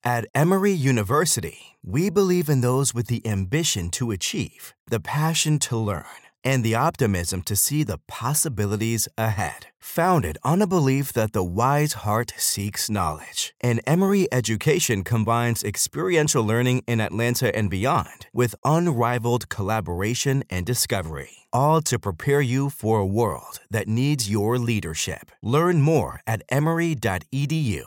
At Emory University, we believe in those with the ambition to achieve, the passion to learn, and the optimism to see the possibilities ahead. Founded on a belief that the wise heart seeks knowledge, and Emory education combines experiential learning in Atlanta and beyond with unrivaled collaboration and discovery, all to prepare you for a world that needs your leadership. Learn more at emory.edu.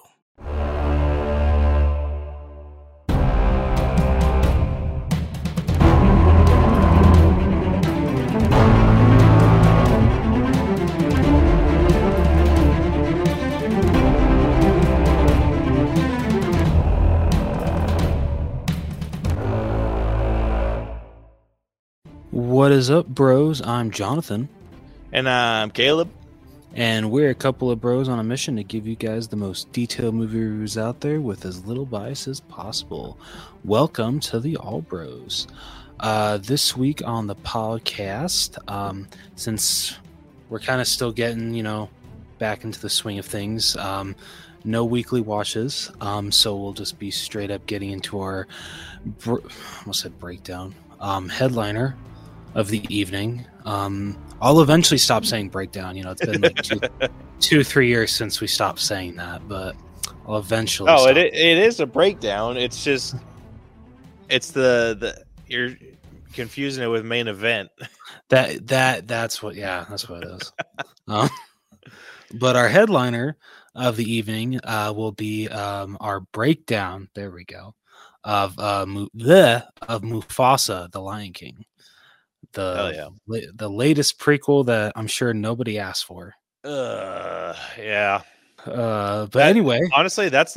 What is up, bros? I'm Jonathan. And I'm Caleb. And we're a couple of bros on a mission to give you guys the most detailed movie reviews out there with as little bias as possible. Welcome to the All Bros. This week on the podcast, since we're kind of still getting, back into the swing of things, no weekly watches, so we'll just be straight up getting into our, almost said breakdown, headliner of the evening. I'll eventually stop saying breakdown. It's been like 2-3 years since we stopped saying that, but I'll eventually. Oh, it is a breakdown. It's just it's the you're confusing it with main event. That's what it is. But our headliner of the evening will be our breakdown. There we go. Of Mufasa, the Lion King. The latest prequel that I'm sure nobody asked for. Yeah. But anyway, honestly, that's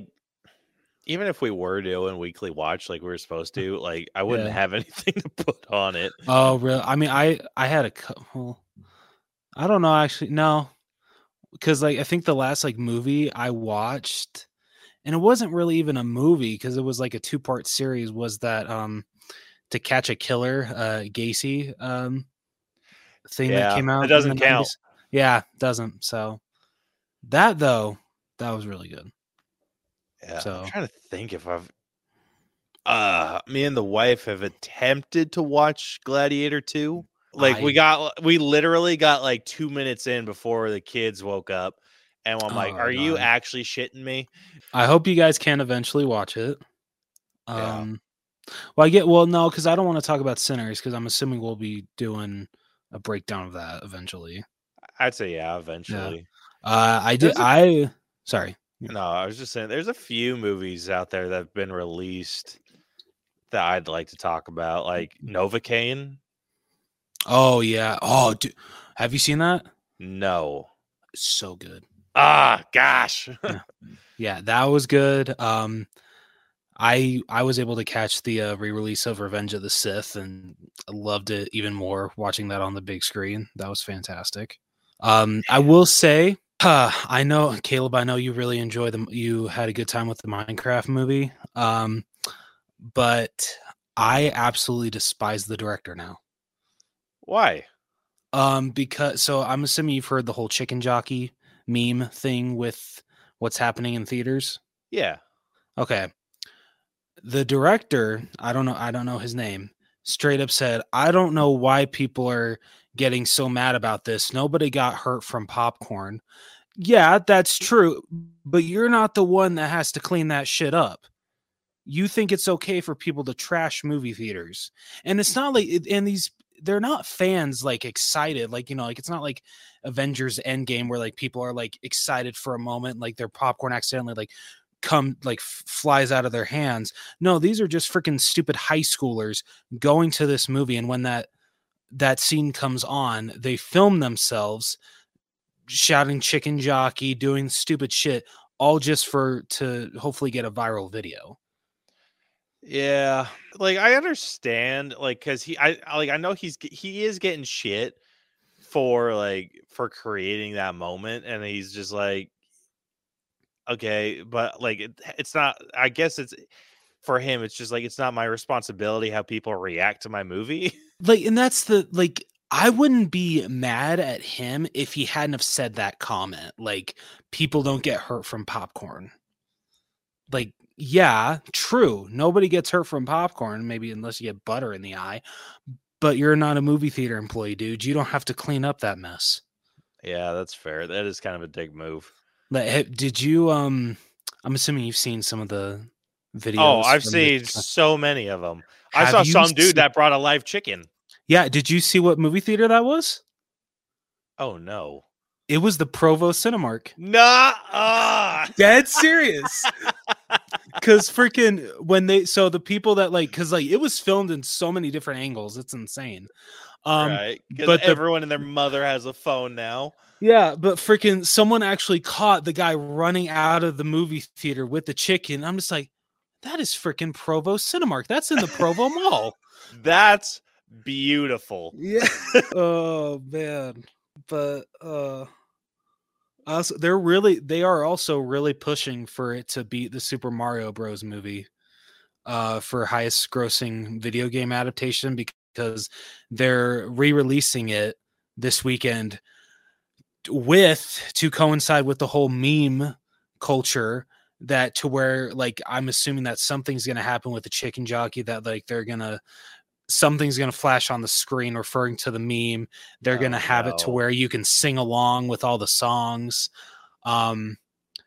even if we were doing weekly watch like we were supposed to, I wouldn't have anything to put on it. Oh, really? I mean, I had well, I don't know, actually. No, because I think the last movie I watched, and it wasn't really even a movie because it was a 2-part series, was that To Catch a Killer, Gacy thing that came out. It doesn't count. 90s. Yeah, it doesn't. So that was really good. Yeah. So I'm trying to think if I've me and the wife have attempted to watch Gladiator 2. We literally got 2 minutes in before the kids woke up, and I'm like, are you actually shitting me? I hope you guys can eventually watch it. Yeah. No, because I don't want to talk about Sinners, because I'm assuming we'll be doing a breakdown of that eventually. I'd say eventually. Yeah. Sorry. No, I was just saying there's a few movies out there that have been released that I'd like to talk about, like Novocaine. Oh yeah. Oh, dude. Have you seen that? No. It's so good. Ah, gosh. Yeah, that was good. I was able to catch the re-release of Revenge of the Sith, and I loved it even more watching that on the big screen. That was fantastic. I will say, I know, Caleb, I know you really enjoyed them. You had a good time with the Minecraft movie. But I absolutely despise the director now. Why? Because I'm assuming you've heard the whole chicken jockey meme thing with what's happening in theaters. Yeah. Okay. The director, I don't know his name, straight up said, I don't know why people are getting so mad about this. Nobody got hurt from popcorn. Yeah, that's true. But you're not the one that has to clean that shit up. You think it's okay for people to trash movie theaters. And it's not they're not fans excited. It's not like Avengers Endgame where people are excited for a moment, their popcorn accidentally flies out of their hands. No, these are just freaking stupid high schoolers going to this movie, and when that scene comes on, they film themselves shouting chicken jockey, doing stupid shit, all just to hopefully get a viral video. Yeah, I understand, because I know he is getting shit for creating that moment, and he's just okay, but it's not. I guess it's for him. It's just it's not my responsibility how people react to my movie. And that's I wouldn't be mad at him if he hadn't have said that comment. People don't get hurt from popcorn. Yeah, true. Nobody gets hurt from popcorn, maybe unless you get butter in the eye. But you're not a movie theater employee, dude. You don't have to clean up that mess. Yeah, that's fair. That is kind of a dick move. Did you? I'm assuming you've seen some of the Oh, videos. I've From this. seen so many of them. I Have saw you some dude seen- that brought a live chicken. Yeah, did you see what movie theater that was? Oh no. It was the Provo Cinemark. Nah. Dead serious. Because freaking the people that because it was filmed in so many different angles, it's insane. Right, because but everyone and their mother has a phone now. Yeah, but freaking someone actually caught the guy running out of the movie theater with the chicken. I'm just like, that is freaking Provo Cinemark. That's in the Provo Mall. That's beautiful. Yeah. Oh man. But also they are also really pushing for it to beat the Super Mario Bros. Movie for highest grossing video game adaptation, because they're re-releasing it this weekend to coincide with the whole meme culture, that to where I'm assuming that something's going to happen with the chicken jockey, that something's going to flash on the screen referring to the meme. They're going to have it to where you can sing along with all the songs. And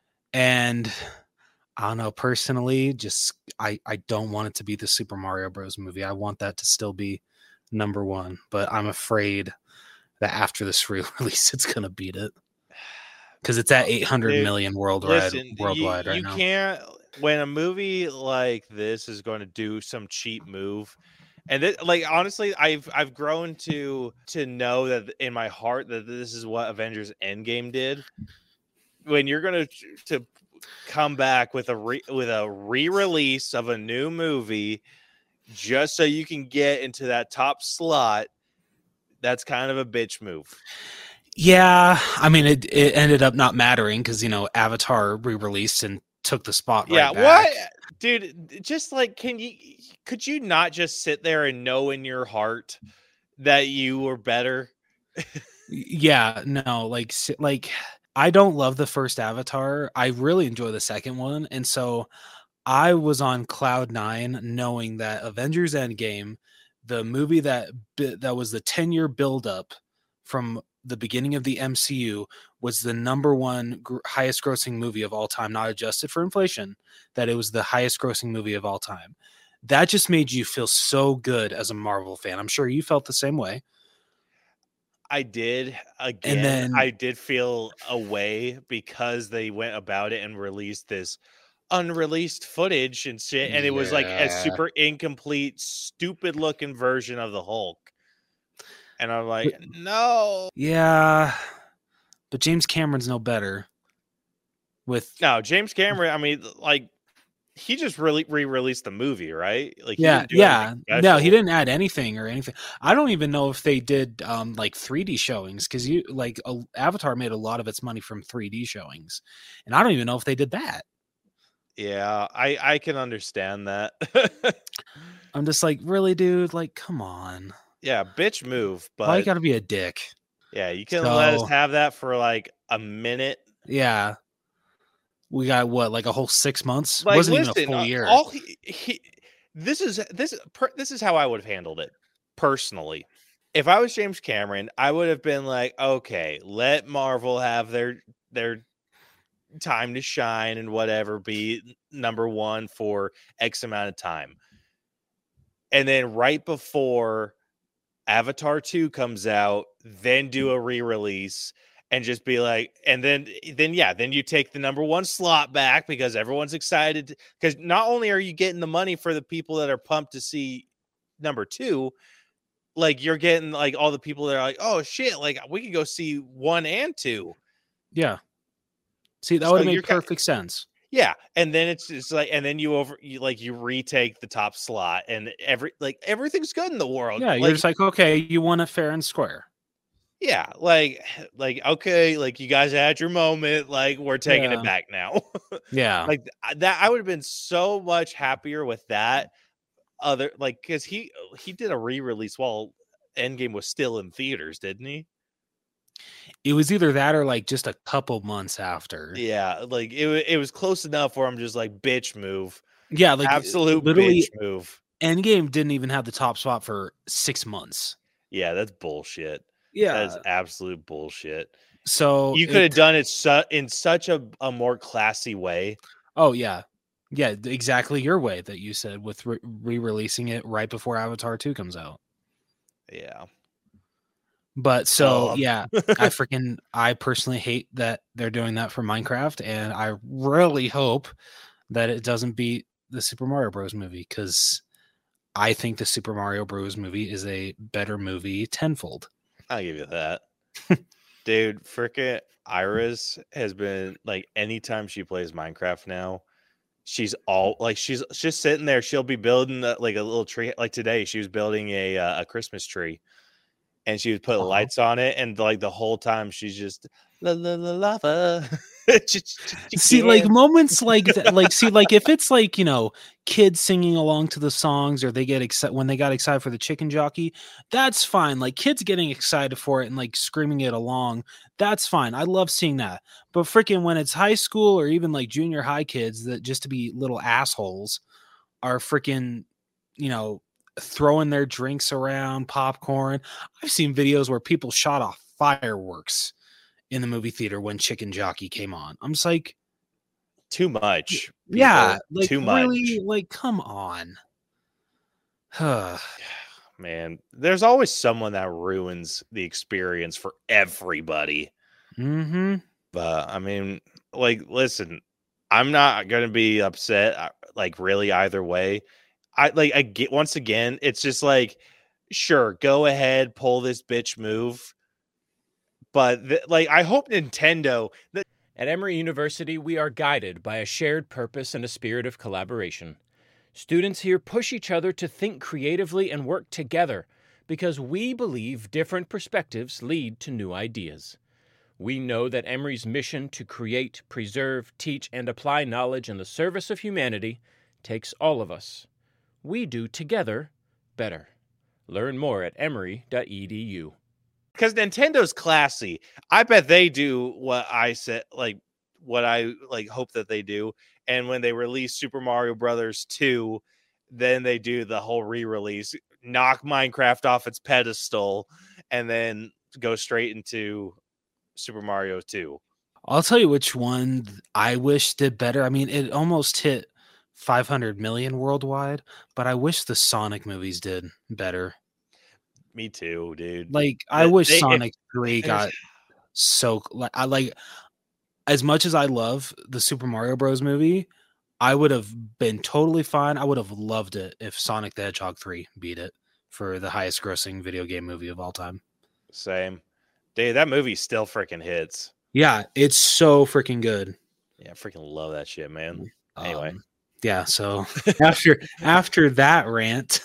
I don't know, personally, just I don't want it to be the Super Mario Bros. Movie. I want that to still be number one, but I'm afraid that after this release, it's gonna beat it, because it's at 800 million worldwide right now. You can't, when a movie like this is going to do some cheap move, and honestly, I've grown to know that in my heart that this is what Avengers Endgame did. When you're going to come back with a re-release of a new movie just so you can get into that top slot, that's kind of a bitch move. Yeah, I mean, it ended up not mattering because Avatar re-released and took the spot right back. What, dude? Just could you not just sit there and know in your heart that you were better? Yeah, no, I don't love the first Avatar. I really enjoy the second one, and so I was on cloud nine knowing that Avengers Endgame, the movie that was the 10-year buildup from the beginning of the MCU, was the number one highest grossing movie of all time, not adjusted for inflation, that it was the highest grossing movie of all time. That just made you feel so good as a Marvel fan. I'm sure you felt the same way. I did. Again, And then I did feel a way because they went about it and released this unreleased footage and shit, and it was like a super incomplete, stupid looking version of the Hulk. And I'm like, no. Yeah, but James Cameron's no better. No, James Cameron, I mean, he just really re-released the movie, right? No, he didn't add anything or anything. I don't even know if they did 3D showings, because Avatar made a lot of its money from 3D showings, and I don't even know if they did that. Yeah, I can understand that. I'm just like, really, dude? Come on. Yeah, bitch move. But why you gotta be a dick? Yeah, you can let us have that for a minute. Yeah. We got a whole 6 months? Wasn't even a full year. This is how I would have handled it personally. If I was James Cameron, I would have been like, okay, let Marvel have their time to shine and whatever, be number one for X amount of time. And then right before Avatar 2 comes out, then do a re-release and just be like, and then you take the number one slot back because everyone's excited, because not only are you getting the money for the people that are pumped to see number 2, you're getting all the people that are like, oh shit, we could go see 1 and 2. Yeah. See, that would have made perfect sense. Yeah, and then it's just and then you retake the top slot, and everything's good in the world. Yeah, you're just okay, you won it fair and square. Yeah, okay, you guys had your moment, we're taking it back now. Yeah, that, I would have been so much happier with that. Because he did a re-release while Endgame was still in theaters, didn't he? It was either that or like just a couple months after. Yeah, like it was close enough where I'm just like, bitch move. Yeah, like Absolute bitch literally move. Endgame didn't even have the top spot for 6 months. Yeah, that's bullshit. That is Yeah. absolute bullshit. So You could have done it in such a more classy way. Oh yeah. Yeah, exactly your way that you said with re-releasing it right before Avatar 2 comes out. Yeah. But so yeah, I personally hate that they're doing that for Minecraft, and I really hope that it doesn't beat the Super Mario Bros. Movie, because I think the Super Mario Bros. Movie is a better movie tenfold. I'll give you that. Dude, frickin' Iris has been like, anytime she plays Minecraft now, she's just sitting there. She'll be building like a little tree. Like today, she was building a Christmas tree, and she would put lights on it, and like the whole time she's just lava. See, like moments like that, like see, like if it's like, you know, kids singing along to the songs, or they get excited when they got excited for the chicken jockey, that's fine. Like kids getting excited for it and like screaming it along, that's fine. I love seeing that. But freaking when it's high school or even like junior high kids that just to be little assholes are freaking, you know, throwing their drinks around, popcorn. I've seen videos where people shot off fireworks in the movie theater when Chicken Jockey came on. I'm just like, too much. People. Yeah, like too really, much. like come on. Man, there's always someone that ruins the experience for everybody. Mm-hmm. But I mean, like, listen, I'm not gonna be upset, like, really either way. I get, once again, it's just like, sure, go ahead, pull this bitch move. But like, I hope Nintendo. At Emory University, we are guided by a shared purpose and a spirit of collaboration. Students here push each other to think creatively and work together because we believe different perspectives lead to new ideas. We know that Emory's mission to create, preserve, teach, and apply knowledge in the service of humanity takes all of us. We do together better. Learn more at emory.edu. Because Nintendo's classy. I bet they do what I said, like what I like hope that they do. And when they release Super Mario Brothers 2, then they do the whole re-release, knock Minecraft off its pedestal, and then go straight into Super Mario 2. I'll tell you which one I wish did better. I mean, it almost hit 500 million worldwide, but I wish the Sonic movies did better. Me too, dude. Like, I wish Sonic 3 got so I like, as much as I love the Super Mario Bros. Movie, I would have been totally fine. I would have loved it if Sonic the Hedgehog 3 beat it for the highest grossing video game movie of all time. Same. Dude, that movie still freaking hits. Yeah, it's so freaking good. Yeah, I freaking love that shit, man. Anyway. Yeah, so after that rant,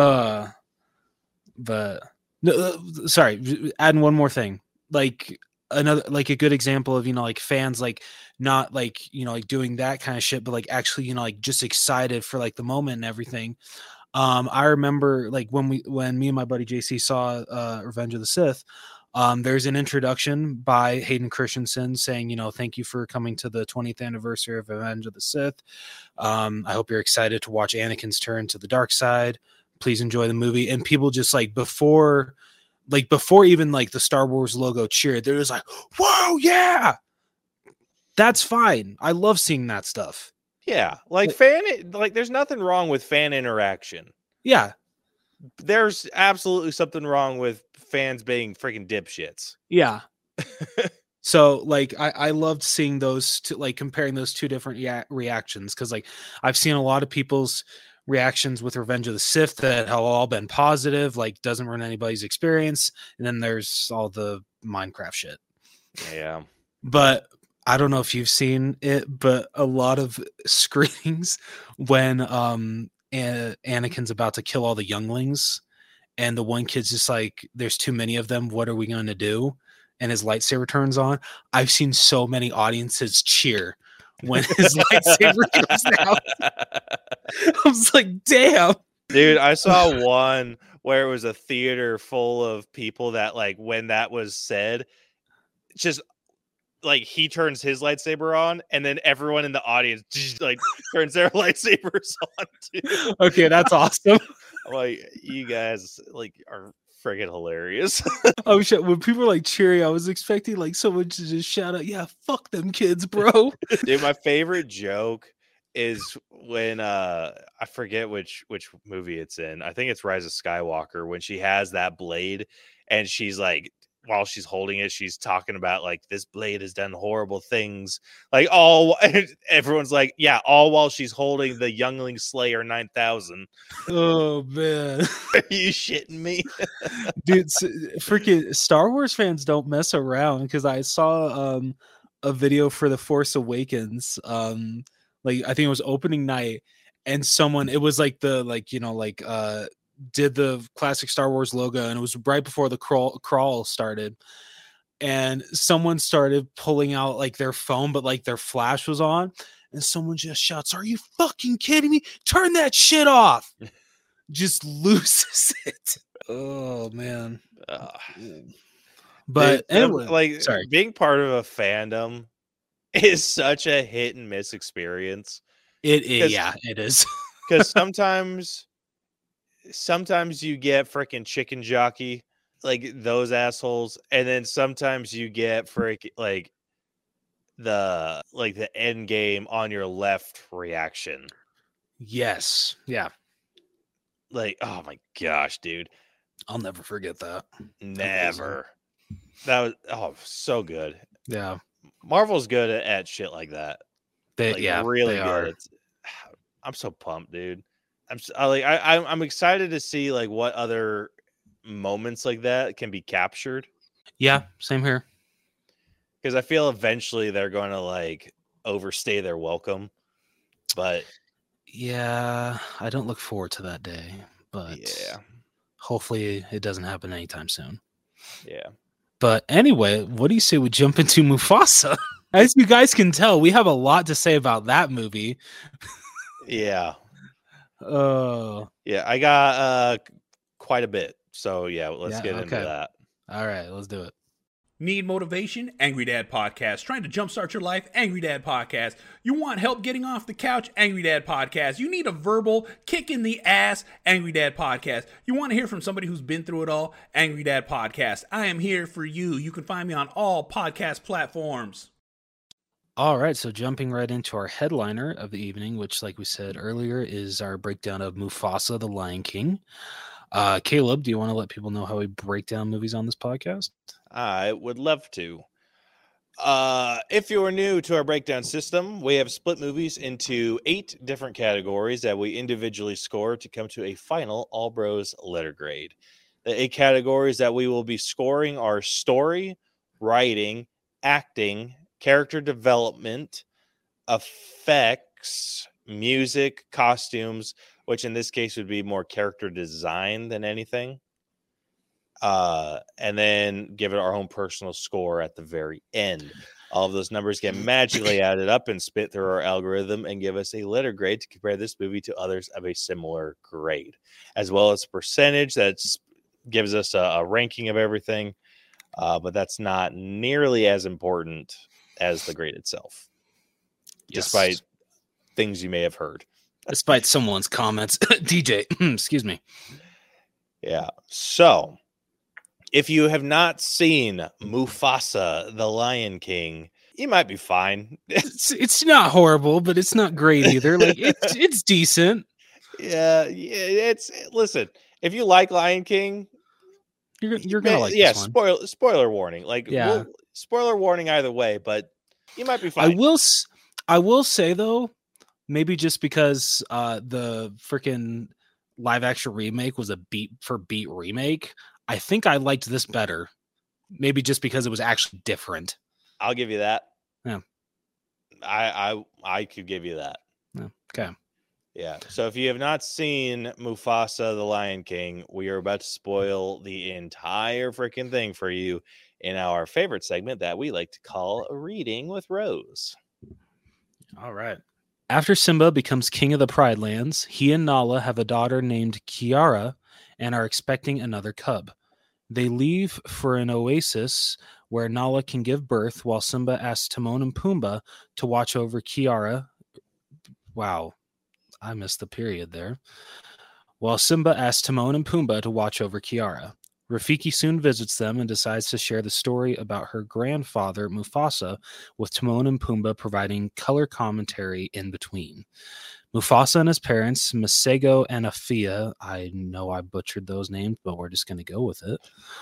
but no, sorry, adding one more thing. Like another, like a good example of, you know, like fans like not like, you know, like doing that kind of shit, but like actually, you know, like just excited for like the moment and everything. I remember like when me and my buddy JC saw Revenge of the Sith, there's an introduction by Hayden Christensen saying, you know, thank you for coming to the 20th anniversary of Revenge of the Sith. I hope you're excited to watch Anakin's turn to the dark side. Please enjoy the movie. And people just like before even like the Star Wars logo cheered, they're just like, whoa, yeah, that's fine. I love seeing that stuff. Yeah, like there's nothing wrong with fan interaction. Yeah. There's absolutely something wrong with fans being freaking dipshits. Yeah. So like I loved seeing those two, like comparing those two different reactions, because like I've seen a lot of people's reactions with Revenge of the Sith that have all been positive, like doesn't ruin anybody's experience, and then there's all the Minecraft shit. Yeah. But I don't know if you've seen it, but a lot of screenings when Anakin's about to kill all the younglings, and the one kid's just like, there's too many of them, what are we going to do? And his lightsaber turns on. I've seen so many audiences cheer when his lightsaber goes out. I was like, damn. Dude, I saw one where it was a theater full of people that, like, when that was said, just like he turns his lightsaber on, and then everyone in the audience just like turns their lightsabers on too. Okay, that's awesome. Like, you guys like are friggin' hilarious. Oh shit! When people were like cheering, I was expecting like someone to just shout out, "Yeah, fuck them kids, bro." Dude, my favorite joke is when I forget which movie it's in. I think it's Rise of Skywalker, when she has that blade and she's like, while she's holding it, she's talking about like, this blade has done horrible things. Like, all everyone's like, yeah, all while she's holding the Youngling Slayer 9000. Oh man, Are you shitting me? dude! Freaking Star Wars fans don't mess around, because I saw a video for The Force Awakens. Like I think it was opening night, and it was like the did the classic Star Wars logo, and it was right before the crawl started, and someone started pulling out like their phone, but like their flash was on, and someone just shouts, "Are you fucking kidding me? Turn that shit off!" Just loses it. Oh man. But anyway, like, sorry. Being part of a fandom is such a hit and miss experience. It is, yeah, it is. Because sometimes you get freaking chicken jockey, like those assholes, and then sometimes you get like the end game on your left reaction. Yes, yeah. Like, oh my gosh, dude, I'll never forget that. Never. That was so good. Yeah. Marvel's good at shit like that. Really good. I'm so pumped, dude. I'm excited to see like what other moments like that can be captured. Yeah, same here. Because I feel eventually they're going to like overstay their welcome. But yeah, I don't look forward to that day. But yeah, hopefully it doesn't happen anytime soon. Yeah. But anyway, what do you say we jump into Mufasa? As you guys can tell, we have a lot to say about that movie. Yeah. Yeah, I got quite a bit. So yeah, let's get into that. All right, let's do it. Need motivation? Angry Dad Podcast. Trying to jumpstart your life? Angry Dad Podcast. You want help getting off the couch? Angry Dad Podcast. You need a verbal kick in the ass? Angry Dad Podcast. You want to hear from somebody who's been through it all? Angry Dad Podcast. I am here for you. You can find me on all podcast platforms. All right, so jumping right into our headliner of the evening, which, like we said earlier, is our breakdown of Mufasa, the Lion King. Caleb, do you want to let people know how we break down movies on this podcast? I would love to. If you're new to our breakdown system, we have split movies into 8 different categories that we individually score to come to a final All Bros letter grade. The 8 categories that we will be scoring are story, writing, acting, character development, effects, music, costumes, which in this case would be more character design than anything. And then give it our own personal score at the very end. All of those numbers get magically added up and spit through our algorithm and give us a letter grade to compare this movie to others of a similar grade, as well as a percentage that gives us a ranking of everything. But that's not nearly as important as the grade itself, despite things you may have heard. Despite someone's comments. DJ, excuse me. Yeah. So, if you have not seen Mufasa, the Lion King, you might be fine. It's not horrible, but it's not great either. Like it's decent. Yeah. Listen, if you like Lion King, you're gonna like this one. Spoiler warning. Spoiler warning either way, but you might be fine. I will say though, maybe just because the freaking live action remake was a beat for beat remake, I think I liked this better. Maybe just because it was actually different. I'll give you that. Yeah. I could give you that. Yeah. Okay. Yeah. So if you have not seen Mufasa, the Lion King, we are about to spoil the entire freaking thing for you in our favorite segment that we like to call Reading with Rose. All right. After Simba becomes king of the Pride Lands, he and Nala have a daughter named Kiara and are expecting another cub. They leave for an oasis where Nala can give birth, while Simba asks Timon and Pumbaa to watch over Kiara. Wow, I missed the period there. While Simba asks Timon and Pumbaa to watch over Kiara. Rafiki soon visits them and decides to share the story about her grandfather, Mufasa, with Timon and Pumbaa providing color commentary in between. Mufasa and his parents, Masego and Afia, I know I butchered those names, but we're just going to go with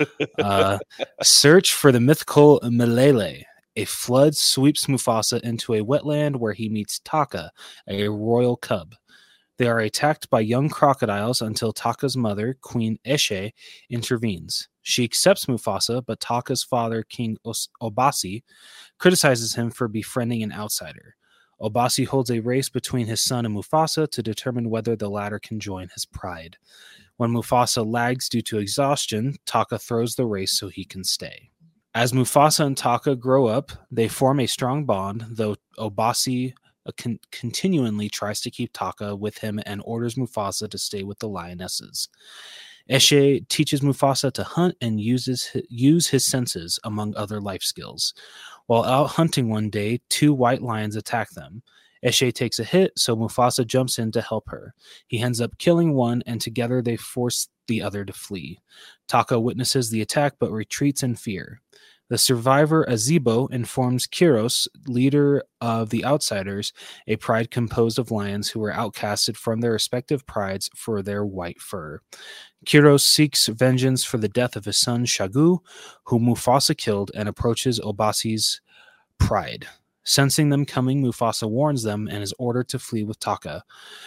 it, search for the mythical Malele. A flood sweeps Mufasa into a wetland where he meets Taka, a royal cub. They are attacked by young crocodiles until Taka's mother, Queen Eshe, intervenes. She accepts Mufasa, but Taka's father, King Obasi, criticizes him for befriending an outsider. Obasi holds a race between his son and Mufasa to determine whether the latter can join his pride. When Mufasa lags due to exhaustion, Taka throws the race so he can stay. As Mufasa and Taka grow up, they form a strong bond, though Obasi continually tries to keep Taka with him and orders Mufasa to stay with the lionesses. Eshe teaches Mufasa to hunt and use his senses, among other life skills. While out hunting one day, 2 white lions attack them. Eshe takes a hit, so Mufasa jumps in to help her. He ends up killing one, and together they force the other to flee. Taka witnesses the attack but retreats in fear. The survivor Azebo informs Kiros, leader of the Outsiders, a pride composed of lions who were outcasted from their respective prides for their white fur. Kiros seeks vengeance for the death of his son Shagu, whom Mufasa killed, and approaches Obasi's pride. Sensing them coming, Mufasa warns them and is ordered to flee with Taka.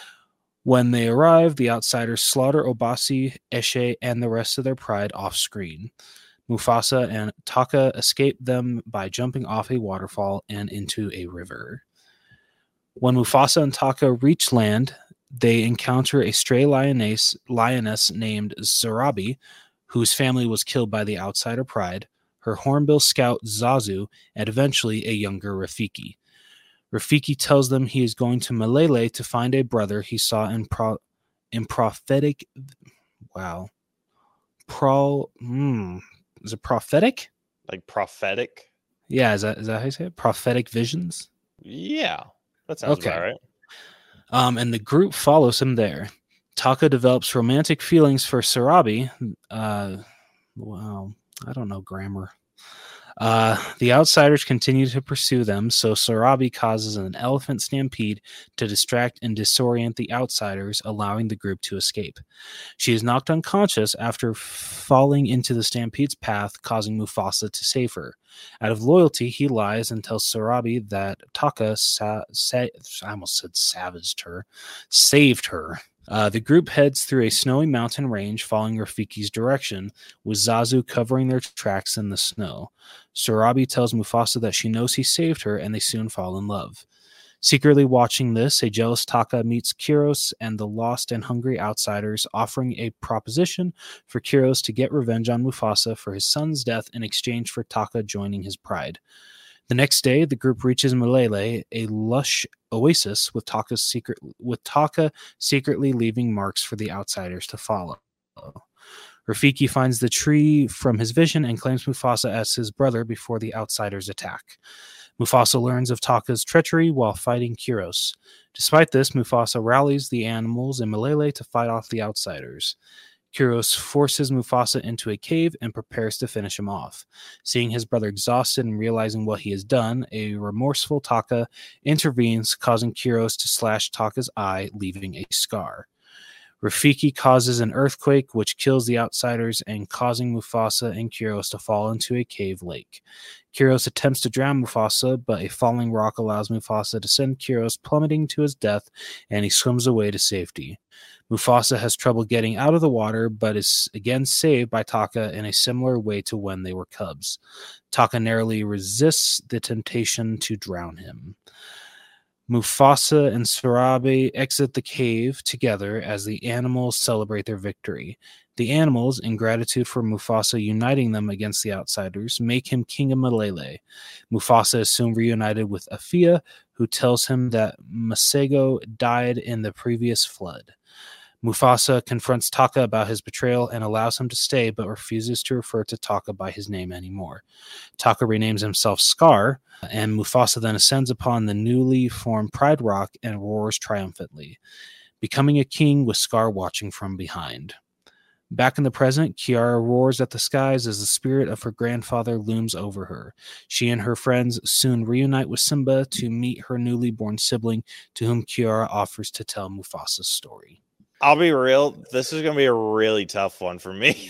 When they arrive, the Outsiders slaughter Obasi, Eshe, and the rest of their pride off-screen. Mufasa and Taka escape them by jumping off a waterfall and into a river. When Mufasa and Taka reach land, they encounter a stray lioness named Zarabi, whose family was killed by the outsider pride, her hornbill scout Zazu, and eventually a younger Rafiki. Rafiki tells them he is going to Malele to find a brother he saw in prophetic... Wow. Is it prophetic? Like prophetic? Yeah, is that how you say it? Prophetic visions? Yeah, that sounds about right. And the group follows him there. Taka develops romantic feelings for Sarabi. Wow, I don't know grammar. The Outsiders continue to pursue them, so Sarabi causes an elephant stampede to distract and disorient the Outsiders, allowing the group to escape. She is knocked unconscious after falling into the stampede's path, causing Mufasa to save her. Out of loyalty, he lies and tells Sarabi that Taka saved her. The group heads through a snowy mountain range following Rafiki's direction, with Zazu covering their tracks in the snow. Sarabi tells Mufasa that she knows he saved her, and they soon fall in love. Secretly watching this, a jealous Taka meets Kiros and the lost and hungry Outsiders, offering a proposition for Kiros to get revenge on Mufasa for his son's death in exchange for Taka joining his pride. The next day, the group reaches Malele, a lush oasis, with Taka secretly leaving marks for the Outsiders to follow. Rafiki finds the tree from his vision and claims Mufasa as his brother before the Outsiders attack. Mufasa learns of Taka's treachery while fighting Kiros. Despite this, Mufasa rallies the animals in Malele to fight off the Outsiders. Kiros forces Mufasa into a cave and prepares to finish him off. Seeing his brother exhausted and realizing what he has done, a remorseful Taka intervenes, causing Kiros to slash Taka's eye, leaving a scar. Rafiki causes an earthquake, which kills the Outsiders and causing Mufasa and Kiros to fall into a cave lake. Kiros attempts to drown Mufasa, but a falling rock allows Mufasa to send Kiros plummeting to his death, and he swims away to safety. Mufasa has trouble getting out of the water, but is again saved by Taka in a similar way to when they were cubs. Taka narrowly resists the temptation to drown him. Mufasa and Sarabi exit the cave together as the animals celebrate their victory. The animals, in gratitude for Mufasa uniting them against the Outsiders, make him king of Malele. Mufasa is soon reunited with Afia, who tells him that Masego died in the previous flood. Mufasa confronts Taka about his betrayal and allows him to stay, but refuses to refer to Taka by his name anymore. Taka renames himself Scar, and Mufasa then ascends upon the newly formed Pride Rock and roars triumphantly, becoming a king with Scar watching from behind. Back in the present, Kiara roars at the skies as the spirit of her grandfather looms over her. She and her friends soon reunite with Simba to meet her newly born sibling, to whom Kiara offers to tell Mufasa's story. I'll be real. This is going to be a really tough one for me.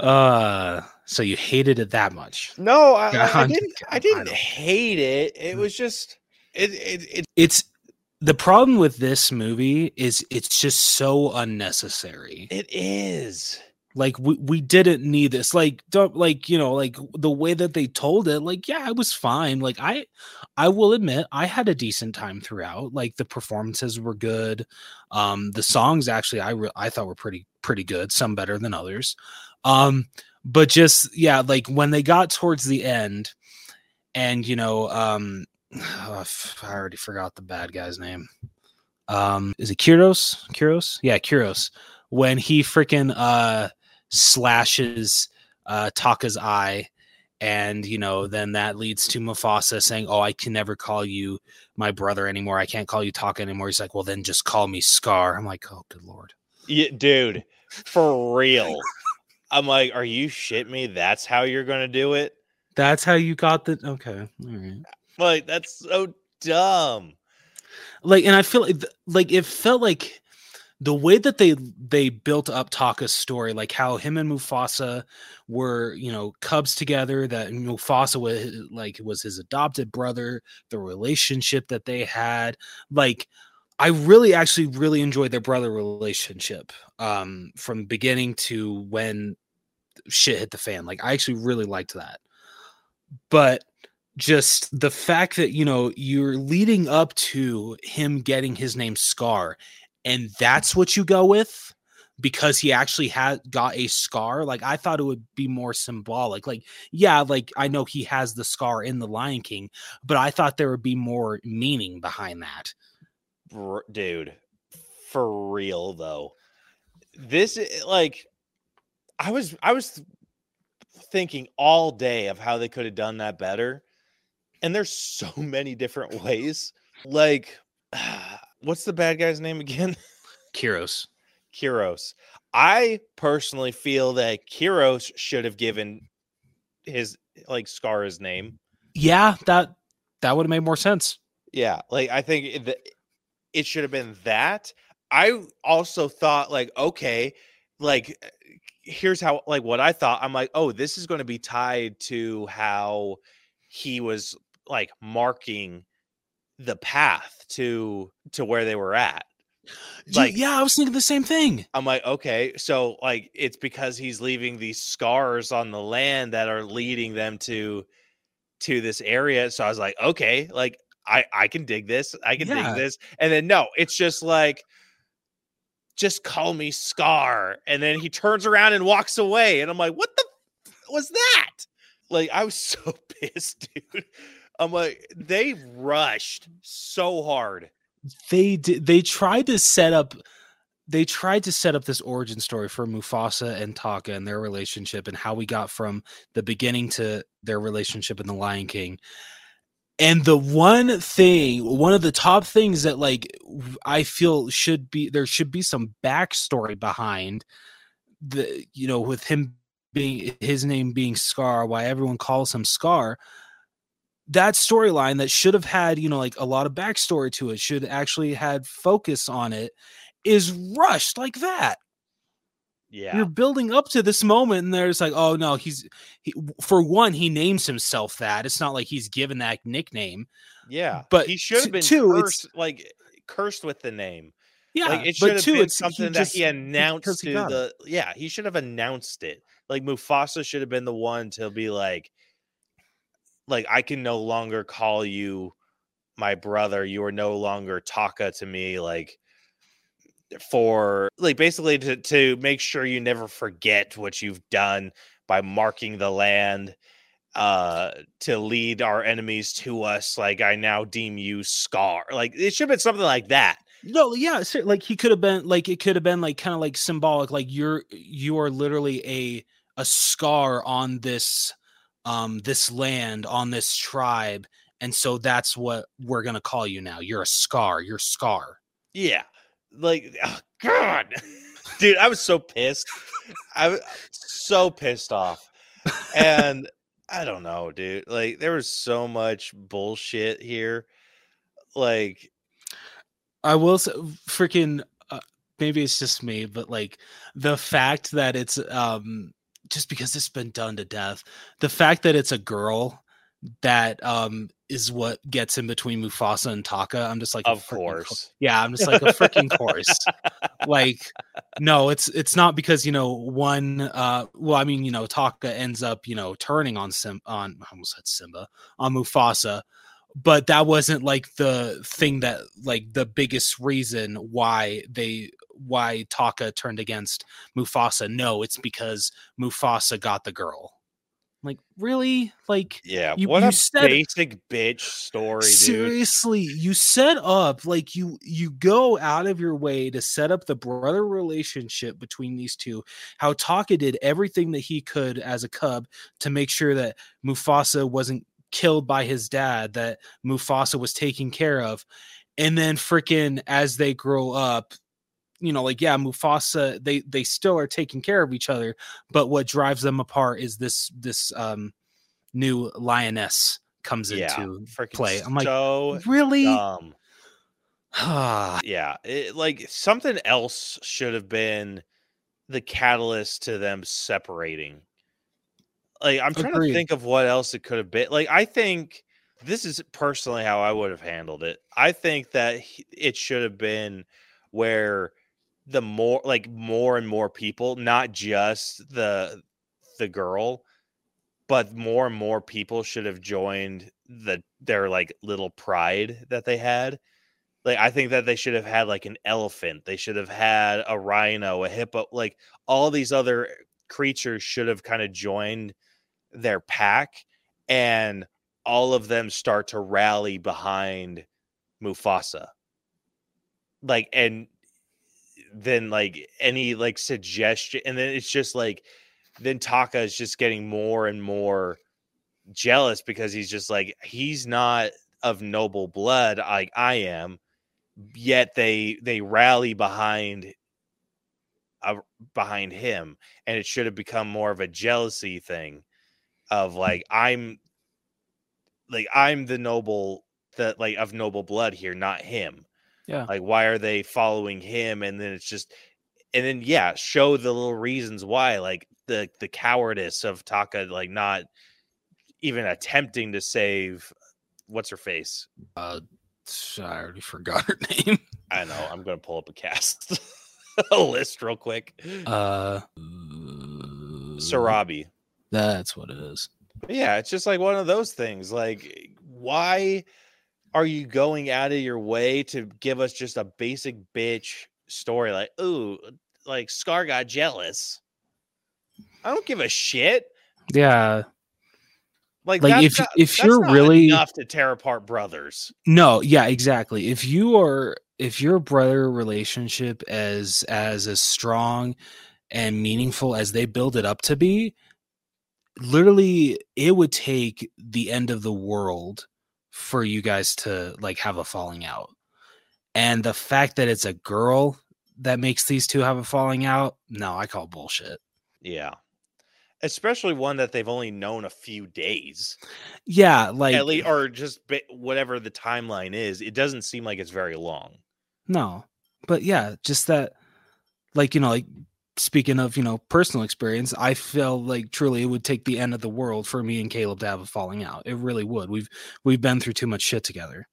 So you hated it that much? No, I didn't hate it. It was just it's the problem with this movie is it's just so unnecessary. It is. Like we didn't need this. Like don't like like the way that they told it. Like yeah, it was fine. Like I will admit I had a decent time throughout. Like the performances were good. The songs actually I thought were pretty good. Some better than others. But just yeah, like when they got towards the end, and I already forgot the bad guy's name. Is it Kyros? Kyros? Yeah, Kyros. When he freaking slashes Taka's eye, and then that leads to Mufasa saying, "Oh, I can never call you my brother anymore. I can't call you Taka anymore." He's like, "Well, then just call me Scar." I'm like, "Oh, good lord." Yeah, dude, for real. I'm like, "Are you shitting me? That's how you're gonna do it? That's how you got the okay, all right." Like that's so dumb. Like, and I feel like it felt like the way that they built up Taka's story, like how him and Mufasa were, cubs together, that Mufasa was his adopted brother, the relationship that they had. Like, I actually really enjoyed their brother relationship from beginning to when shit hit the fan. Like, I actually really liked that. But just the fact that, you're leading up to him getting his name Scar, and that's what you go with because he actually got a scar. Like, I thought it would be more symbolic. Like, yeah, like I know he has the scar in the Lion King, but I thought there would be more meaning behind that. Dude, for real though. This like I was thinking all day of how they could have done that better. And there's so many different ways. Like, what's the bad guy's name again? Kyros. I personally feel that Kyros should have given his Scar his name. Yeah, that would have made more sense. Yeah, like I think it should have been that. I also thought okay, here's how what I thought. I'm like, oh, this is going to be tied to how he was marking the path to where they were at. Yeah, I was thinking the same thing. I'm like, okay, so it's because he's leaving these scars on the land that are leading them to this area. So I was like, okay, I can dig this. I can dig this. And then no, it's just just call me Scar. And then he turns around and walks away. And I'm like, what the was that? I was so pissed, dude. I'm like, they rushed so hard. They did. They tried to set up this origin story for Mufasa and Taka and their relationship and how we got from the beginning to their relationship in The Lion King. And the one of the top things that I feel there should be some backstory behind with him being his name being Scar, why everyone calls him Scar. That storyline that should have had, a lot of backstory to it, should actually had focus on it, is rushed like that. Yeah. You're building up to this moment and there's oh no, for one, he names himself that. It's not like he's given that nickname. Yeah. But he should have been cursed with the name. Yeah. It should have been something that he announced to he should have announced it. Mufasa should have been the one to be I can no longer call you my brother. You are no longer Taka to me. For basically to make sure you never forget what you've done by marking the land to lead our enemies to us. I now deem you Scar. It should have been something like that. No, yeah, like he could have been like it could have been like kind of like symbolic, like you are literally a scar on this this land, on this tribe, and so that's what we're gonna call you now. You're a scar. You're Scar. Yeah. Like, oh, God. Dude, I was so pissed. I was so pissed off. And I don't know, dude. Like, there was so much bullshit here. Like, I will say, freaking maybe it's just me, but like the fact that it's just because it's been done to death, the fact that it's a girl that is what gets in between Mufasa and Taka. I'm just like, of course. Yeah, I'm just like a freaking course. Like, no, it's not because, you know, one well, I mean, you know, Taka ends up, you know, turning on I almost said Simba, on Mufasa, but that wasn't like the thing that like the biggest reason why Taka turned against Mufasa. No, it's because Mufasa got the girl. Like, really? Like, yeah, you what a said, basic bitch story, dude. Seriously, you set up, like, you go out of your way to set up the brother relationship between these two. How Taka did everything that he could as a cub to make sure that Mufasa wasn't killed by his dad, that Mufasa was taken care of. And then freaking as they grow up, you know, like, yeah, Mufasa, they still are taking care of each other, but what drives them apart is this new lioness comes into play. I'm like, so really? dumb. Yeah, like something else should have been the catalyst to them separating. Like, I'm trying to think of what else it could have been. Like, I think this is personally how I would have handled it. I think that it should have been where the more and more people, not just the girl, but more and more people should have joined their like little pride that they had. Like, I think that they should have had like an elephant. They should have had a rhino, a hippo, like all these other creatures should have kind of joined their pack, and all of them start to rally behind Mufasa. Like, and then like any like suggestion, and then it's just like then Taka is just getting more and more jealous because he's just like, he's not of noble blood like I am, yet they rally behind him, and it should have become more of a jealousy thing of like I'm the noble that like of noble blood here, not him. Yeah. Like, why are they following him? And then it's just, and then, yeah, show the little reasons why, like the cowardice of Taka, like not even attempting to save what's her face. I already forgot her name. I know. I'm going to pull up a list real quick. Sarabi. That's what it is. But yeah, it's just like one of those things. Like, why are you going out of your way to give us just a basic bitch story? Like, ooh, like Scar got jealous. I don't give a shit. Yeah. Like if that's you're not really enough to tear apart brothers. No, yeah, exactly. If your brother relationship as strong and meaningful as they build it up to be, literally it would take the end of the world for you guys to like have a falling out. And the fact that it's a girl that makes these two have a falling out, no, I call bullshit. Yeah. Especially one that they've only known a few days. Yeah, like at least, or just whatever the timeline is. It doesn't seem like it's very long. No, but yeah, just that, like, you know, like speaking of, you know, personal experience, I feel like truly it would take the end of the world for me and Caleb to have a falling out. It really would. We've been through too much shit together.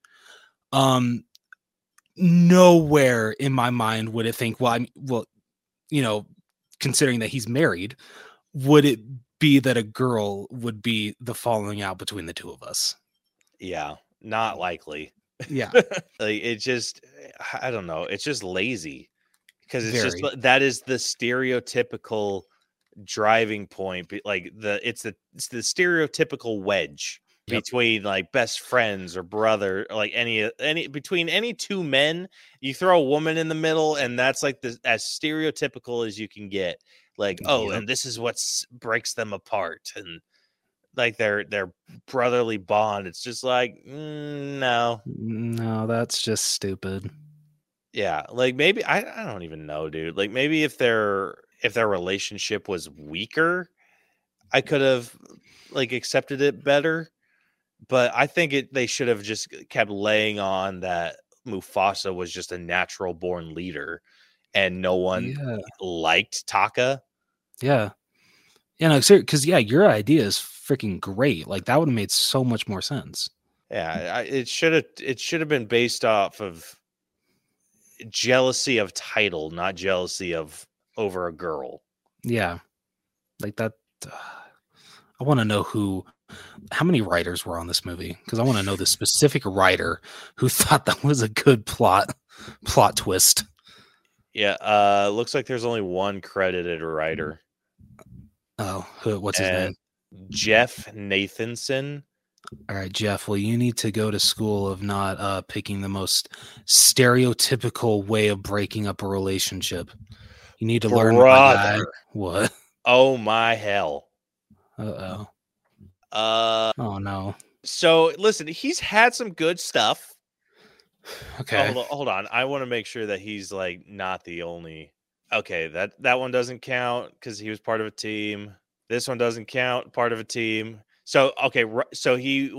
Nowhere in my mind would it think, well, you know, considering that he's married, would it be that a girl would be the falling out between the two of us? Yeah, not likely. Yeah. Like, it just, I don't know. It's just lazy because it's just that is the stereotypical driving point. Like it's the stereotypical wedge. between like best friends or brother, or like any between any two men. You throw a woman in the middle, and that's like as stereotypical as you can get. Like, oh, and this is what breaks them apart, and like their brotherly bond. It's just like, no, that's just stupid. Yeah, like maybe I don't even know, dude. Like maybe if their relationship was weaker, I could have like accepted it better. But I think they should have just kept laying on that Mufasa was just a natural born leader, and no one liked Taka. Yeah. Yeah, no, because your idea is freaking great. Like that would have made so much more sense. Yeah, it should have been based off of jealousy of title, not jealousy of over a girl. Yeah, like that. I want to know how many writers were on this movie, because I want to know the specific writer who thought that was a good plot twist. Yeah, looks like there's only one credited writer. Oh, what's his name? Jeff Nathanson. All right, Jeff. Well, you need to go to school of not picking the most stereotypical way of breaking up a relationship. You need to learn. What? Oh my hell! Oh no. So listen, he's had some good stuff. Okay. Hold on. I want to make sure that he's like not the only. Okay, that one doesn't count because he was part of a team. This one doesn't count, part of a team. So okay, so he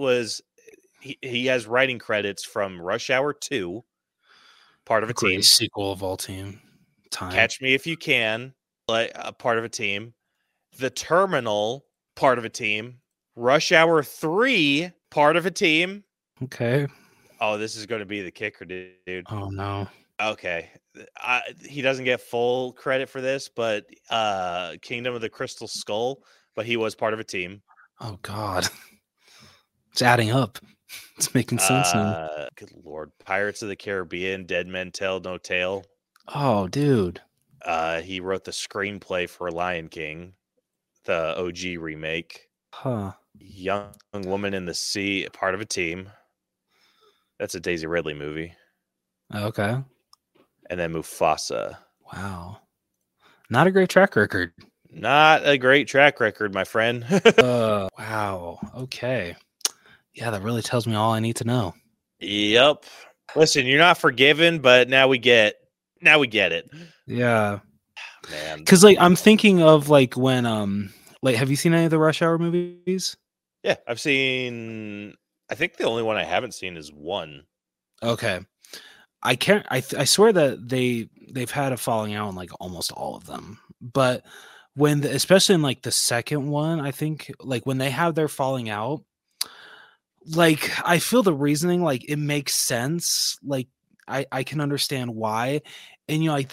has writing credits from Rush Hour 2, part of a team. Sequel of all time. Catch Me If You Can, like part of a team. The Terminal, part of a team. Rush Hour 3, part of a team. Okay. Oh, this is going to be the kicker, dude. Oh no. Okay. He doesn't get full credit for this, but Kingdom of the Crystal Skull, but he was part of a team. Oh God. It's adding up. It's making sense now. Good Lord. Pirates of the Caribbean, Dead Men Tell No Tale. Oh, dude. He wrote the screenplay for Lion King, the OG remake. Huh. Young Woman in the Sea, part of a team. That's a Daisy Ridley movie. Okay. And then Mufasa. Wow. Not a great track record. Not a great track record, my friend. Wow. Okay. Yeah, that really tells me all I need to know. Yep. Listen, you're not forgiven, but now we get it. Yeah. Man. Because like I'm thinking of like when like have you seen any of the Rush Hour movies? Yeah, I've seen. I think the only one I haven't seen is one. Okay. I can't. I swear that they've had a falling out in like almost all of them. But especially in like the second one, I think like when they have their falling out, like I feel the reasoning like it makes sense. Like I can understand why, and like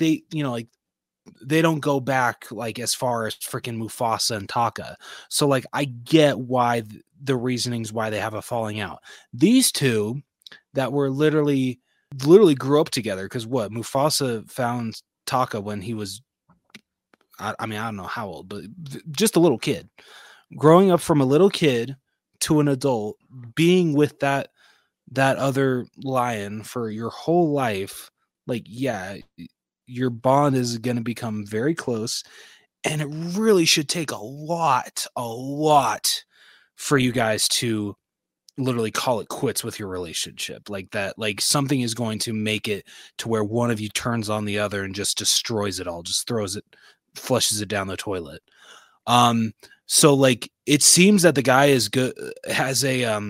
they don't go back like as far as freaking Mufasa and Taka. So like I get why the reasonings why they have a falling out. These two that were literally grew up together, because what Mufasa found Taka when he was I mean I don't know how old, but just a little kid. Growing up from a little kid to an adult, being with that other lion for your whole life, like yeah, your bond is going to become very close, and it really should take a lot for you guys to literally call it quits with your relationship like that. Like something is going to make it to where one of you turns on the other and just destroys it all, just flushes it down the toilet. So like it seems that the guy is good, has a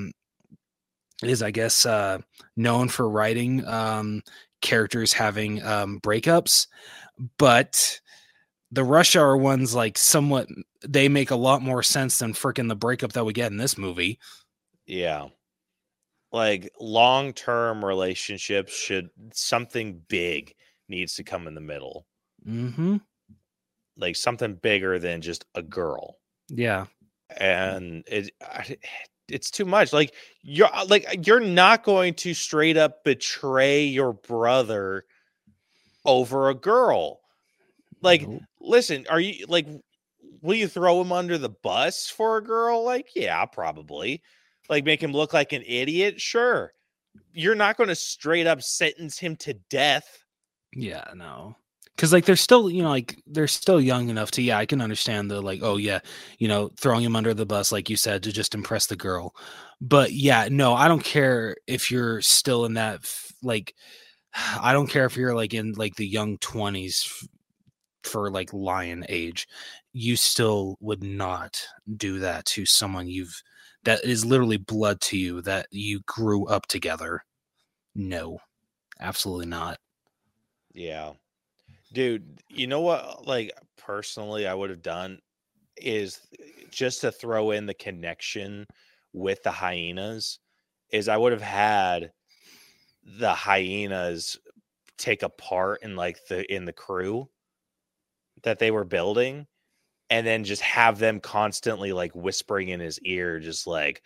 is I guess known for writing characters having breakups, but the Rush Hour ones like somewhat they make a lot more sense than freaking the breakup that we get in this movie. Yeah. Like long-term relationships something big needs to come in the middle. Mm-hmm. Like something bigger than just a girl. Yeah. And it's too much. Like you're not going to straight up betray your brother over a girl. Like, nope. Listen, are you like, will you throw him under the bus for a girl? Like, yeah, probably. like make him look like an idiot, sure. You're not going to straight up sentence him to death. Yeah, no. Because like they're still, like they're still young enough to, I can understand the like, oh yeah, throwing him under the bus, like you said, to just impress the girl. But yeah, no, I don't care if you're still in that, like, I don't care if you're like in like the young 20s for like lion age. You still would not do that to someone that is literally blood to you, that you grew up together. No, absolutely not. Yeah. Dude, you know what, like, personally I would have done is just to throw in the connection with the hyenas, is I would have had the hyenas take a part in like in the crew that they were building, and then just have them constantly like whispering in his ear, just like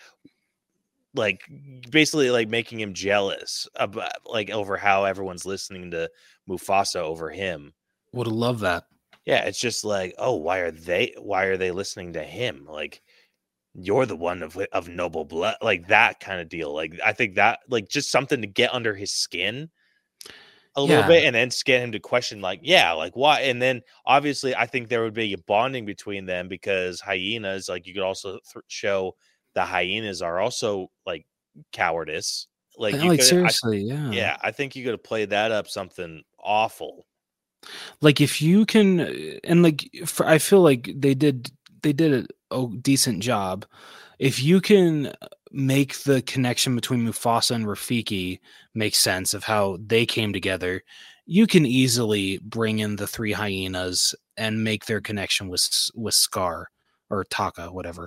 basically like making him jealous about like over how everyone's listening to Mufasa over him. Would have loved that. Yeah, it's just like, oh, why are they listening to him? Like, you're the one of noble blood, like that kind of deal. Like, I think that like just something to get under his skin a little bit, and then get him to question, like, yeah, like why? And then obviously, I think there would be a bonding between them, because hyenas, like, you could also show the hyenas are also like cowardice. Like, you could, seriously, yeah, I think you could have played that up something awful. Like if you can, and like I feel like they did a decent job. If you can make the connection between Mufasa and Rafiki make sense of how they came together, you can easily bring in the three hyenas and make their connection with Scar or Taka, whatever.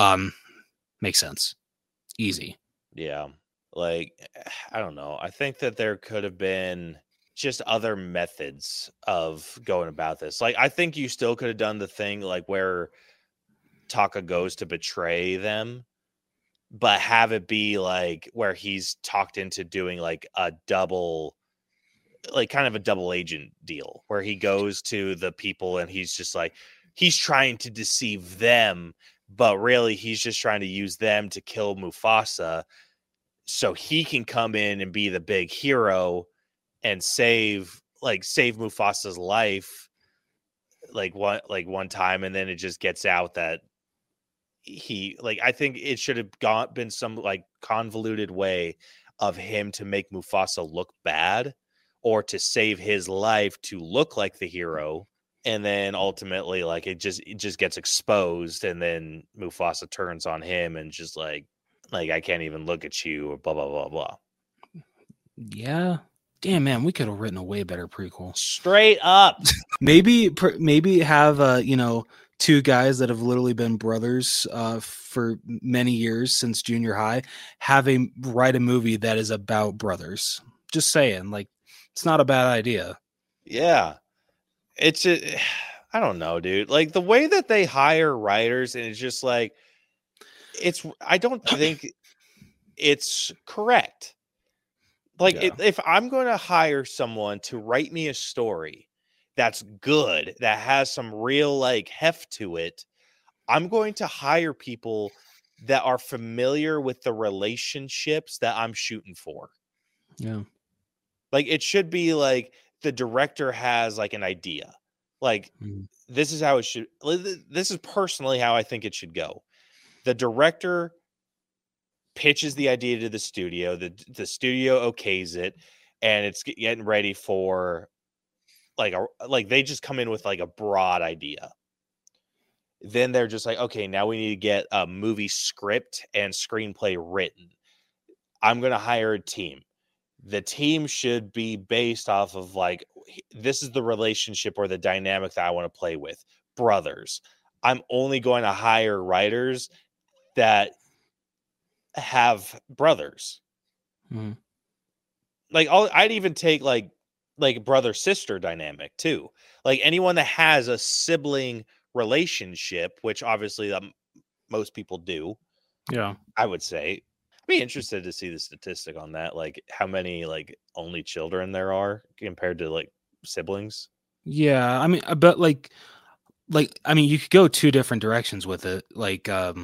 Makes sense. Easy. Yeah. Like, I don't know. I think that there could have been just other methods of going about this. Like, I think you still could have done the thing like where Taka goes to betray them, but have it be like where he's talked into doing like a double, like kind of a double agent deal, where he goes to the people and he's just like, he's trying to deceive them, but really he's just trying to use them to kill Mufasa so he can come in and be the big hero and save Mufasa's life like one time. And then it just gets out that he, like, I think it should have been some like convoluted way of him to make Mufasa look bad, or to save his life to look like the hero. And then ultimately, like, it just gets exposed, and then Mufasa turns on him and just like I can't even look at you, or blah blah blah blah. Yeah. Damn, man, we could have written a way better prequel. Straight up. maybe have two guys that have literally been brothers for many years since junior high write a movie that is about brothers. Just saying, like, it's not a bad idea. Yeah. I don't know, dude. Like, the way that they hire writers, and it's just like, I don't think it's correct. Like, Yeah. if I'm going to hire someone to write me a story that's good, that has some real like heft to it, I'm going to hire people that are familiar with the relationships that I'm shooting for. Yeah. Like, it should be like the director has like an idea. Like, this is how it should, this is personally how I think it should go. The director pitches the idea to the studio, the studio okays it, and it's getting ready for like they just come in with like a broad idea. Then they're just like, okay, now we need to get a movie script and screenplay written. I'm going to hire a team. The team should be based off of like, this is the relationship or the dynamic that I want to play with. Brothers. I'm only going to hire writers that have brothers. Mm-hmm. Like, I'd even take like brother sister dynamic too. Like, anyone that has a sibling relationship, which obviously most people do. Yeah, I would say. I'd be interested to see the statistic on that, like how many like only children there are compared to like siblings. Yeah, I mean, but like I mean, you could go two different directions with it. Like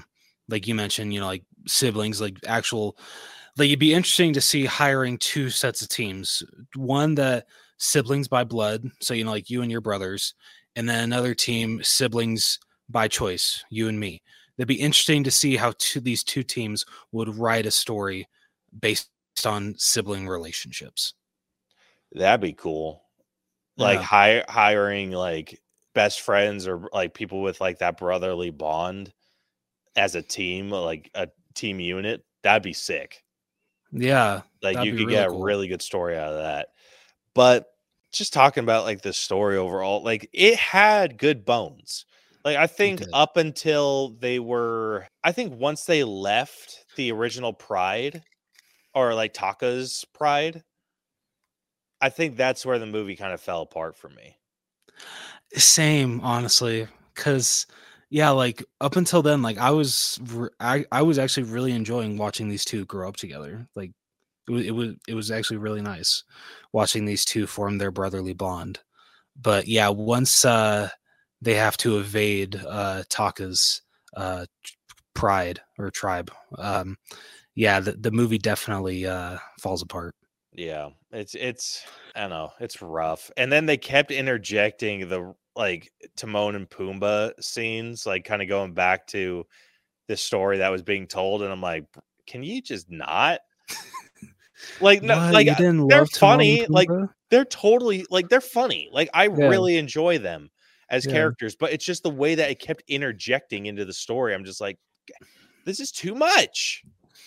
like you mentioned, like siblings, like actual, like it'd be interesting to see hiring two sets of teams. One that siblings by blood, so like you and your brothers, and then another team siblings by choice, you and me. It'd be interesting to see how these two teams would write a story based on sibling relationships. That'd be cool. Like hiring like best friends or like people with like that brotherly bond as a team, like a team unit. That'd be sick. Yeah. Like you could get a really good story out of that. But just talking about like the story overall, like it had good bones. Like I think up until once they left the original Pride or like Taka's Pride, I think that's where the movie kind of fell apart for me. Same, honestly, because like up until then, like I was actually really enjoying watching these two grow up together. Like it was actually really nice watching these two form their brotherly bond. But yeah, once they have to evade Taka's pride or tribe, the movie definitely falls apart. Yeah, it's I don't know, it's rough. And then they kept interjecting the like Timon and Pumbaa scenes, like kind of going back to the story that was being told, and I'm like, can you just not? Like no, like they're funny, like they're totally like they're funny. Like I really enjoy them as characters, but it's just the way that it kept interjecting into the story. I'm just like, this is too much.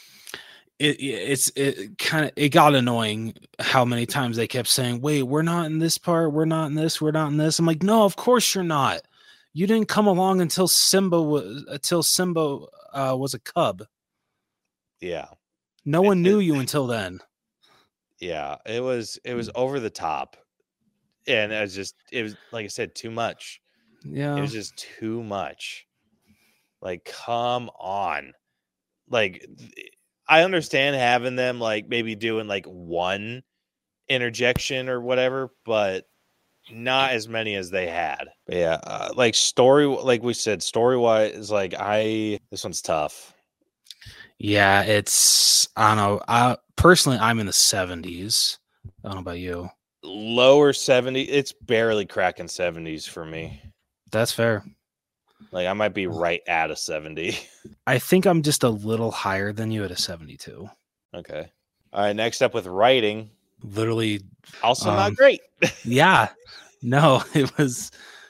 It got annoying how many times they kept saying, wait, we're not in this part, we're not in this, we're not in this. I'm like, no, of course you're not. You didn't come along until Simba was a cub. Yeah, no one knew you until then. Yeah, it was over the top, and it was like I said, too much. Yeah, it was just too much. Like, come on. Like, I understand having them like maybe doing like one interjection or whatever, but not as many as they had. But yeah, like story, like we said, story wise, like this one's tough. Yeah, I don't know. Personally, I'm in the 70s. I don't know about you. Lower 70. It's barely cracking 70s for me. That's fair. Like I might be right at a 70. I think I'm just a little higher than you at a 72. Okay. All right. Next up with writing. Literally. Also not great. Yeah. No, it was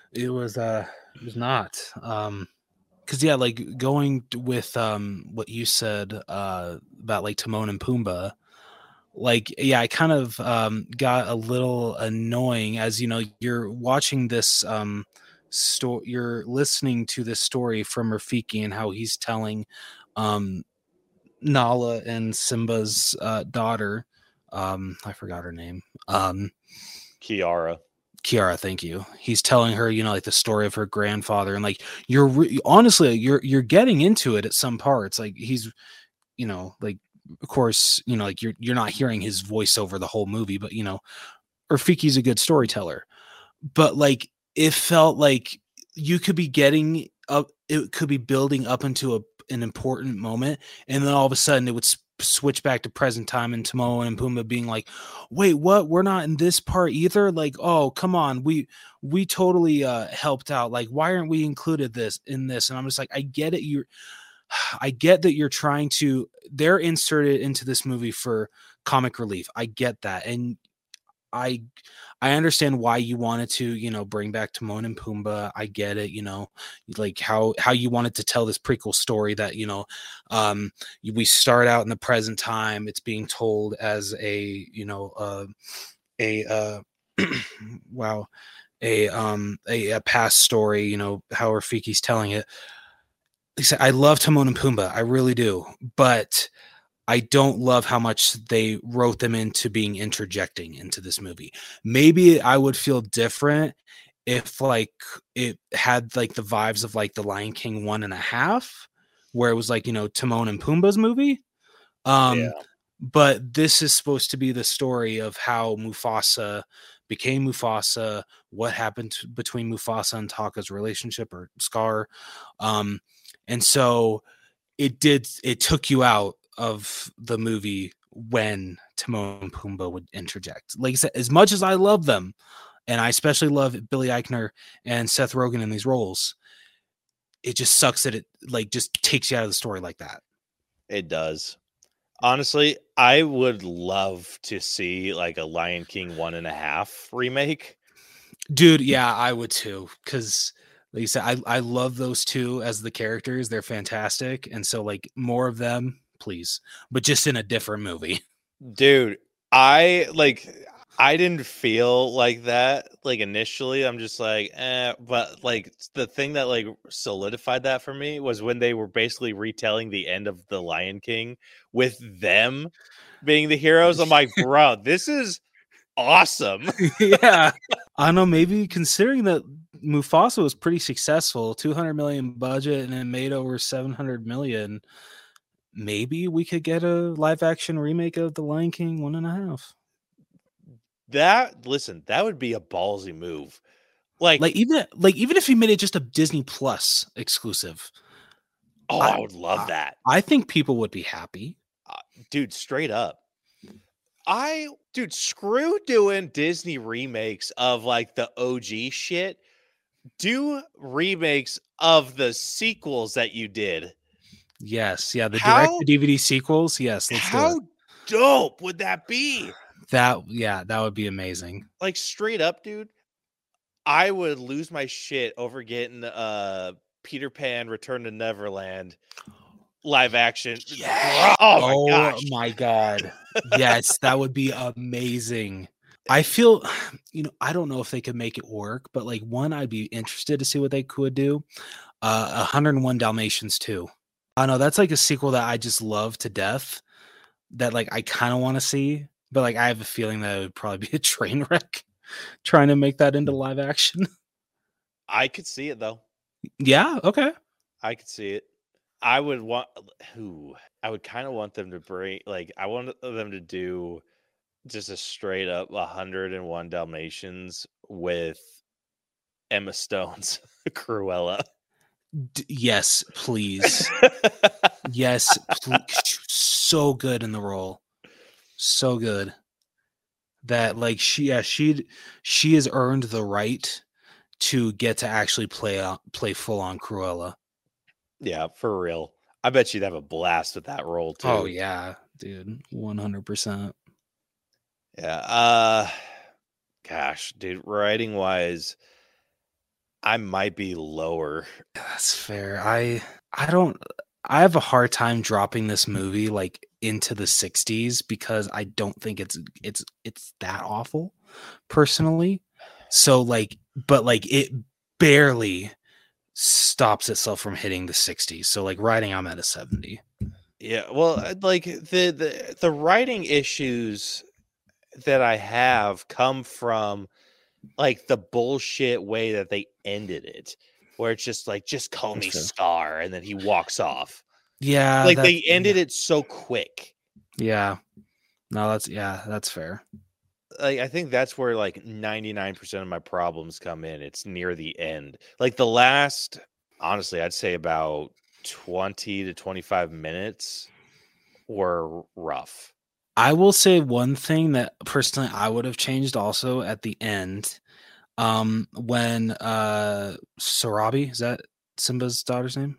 not. Because like going with what you said about like Timon and Pumbaa, like I kind of got a little annoying as you're watching this you're listening to this story from Rafiki and how he's telling Nala and Simba's daughter, I forgot her name, Kiara, thank you. He's telling her, like the story of her grandfather, and like honestly, you're getting into it at some parts. Like he's, like of course, like you're not hearing his voice over the whole movie, but Rafiki's a good storyteller. But like it felt like you could be getting up, it could be building up into an important moment, and then all of a sudden it would switch back to present time and Timon and Pumbaa being like, wait, what? We're not in this part either. Like, oh, come on. We totally helped out. Like, why aren't we included in this? And I'm just like, I get it. I get that you're trying to, they're inserted into this movie for comic relief. I get that. And I understand why you wanted to, bring back Timon and Pumbaa. I get it, like how you wanted to tell this prequel story that, we start out in the present time. It's being told as a past story, how Rafiki's telling it. Like I said, I love Timon and Pumbaa. I really do. But I don't love how much they wrote them into being interjecting into this movie. Maybe I would feel different if like it had like the vibes of like the Lion King 1.5, where it was like, Timon and Pumbaa's movie. But this is supposed to be the story of how Mufasa became Mufasa, what happened between Mufasa and Taka's relationship or Scar. And so it took you out of the movie when Timon and Pumbaa would interject. Like I said, as much as I love them, and I especially love Billy Eichner and Seth Rogen in these roles, it just sucks that it like just takes you out of the story like that. It does. Honestly, I would love to see like a Lion King 1.5 remake. Dude, yeah, I would too. Because like you said, I love those two as the characters. They're fantastic. And so like more of them, please. But just in a different movie. Dude, I didn't feel like that like initially. I'm just like, but like the thing that like solidified that for me was when they were basically retelling the end of The Lion King with them being the heroes. I'm like, bro, this is awesome. Yeah. I don't know, maybe considering that Mufasa was pretty successful, 200 million budget and it made over 700 million. Maybe we could get a live action remake of The Lion King 1.5. That would be a ballsy move. Like even if he made it just a Disney Plus exclusive. I would love that. I think people would be happy. Dude, straight up. Screw doing Disney remakes of like the OG shit. Do remakes of the sequels that you did. Yes, yeah, the direct-to-DVD sequels. Yes, let's do it. How dope would that be? That would be amazing. Like straight up, dude. I would lose my shit over getting Peter Pan Return to Neverland live action. Yeah. Oh my god. Yes, that would be amazing. I feel, I don't know if they could make it work, but like one, I'd be interested to see what they could do. 101 Dalmatians 2. I know that's like a sequel that I just love to death. That like I kind of want to see, but like I have a feeling that it would probably be a train wreck trying to make that into live action. I could see it though. Yeah, okay. I could see it. I would kind of want them to bring I want them to do just a straight up 101 Dalmatians with Emma Stone's Cruella. Yes, please. Yes, please. So good in the role. So good. That like she has earned the right to get to actually play full on Cruella. Yeah, for real. I bet you'd have a blast with that role too. Oh yeah, dude, 100%. Yeah. Gosh, dude, writing wise, I might be lower. That's fair. I have a hard time dropping this movie like into the 60s because I don't think it's that awful personally. So like, but like it barely stops itself from hitting the 60s. So like writing, I'm at a 70. Yeah, well, like the writing issues that I have come from like the bullshit way that they ended it, where it's just like, just call me Scar, and then he walks off. Yeah, like they ended it so quick. Yeah, no, that's fair. Like I think that's where like 99% of my problems come in. It's near the end. Like the last, honestly, I'd say about 20 to 25 minutes were rough. I will say one thing that personally I would have changed also at the end. When Sarabi, is that Simba's daughter's name?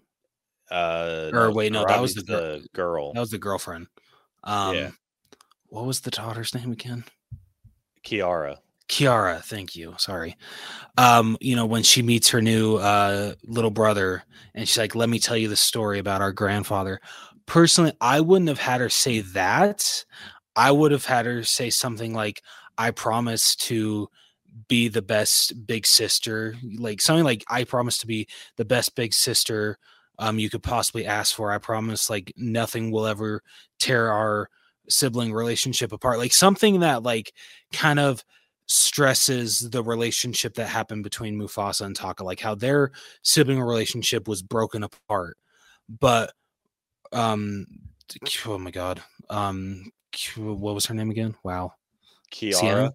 Or wait, no, that was the girl. That was the girlfriend. Yeah. What was the daughter's name again? Kiara, thank you. Sorry. When she meets her new little brother and she's like, let me tell you the story about our grandfather. Personally, I wouldn't have had her say that. I would have had her say something like, I promise to be the best big sister, like something like, I promise to be the best big sister you could possibly ask for. I promise like nothing will ever tear our sibling relationship apart. Like something that like kind of stresses the relationship that happened between Mufasa and Taka, like how their sibling relationship was broken apart. But oh my god, what was her name again? Wow, Kiara.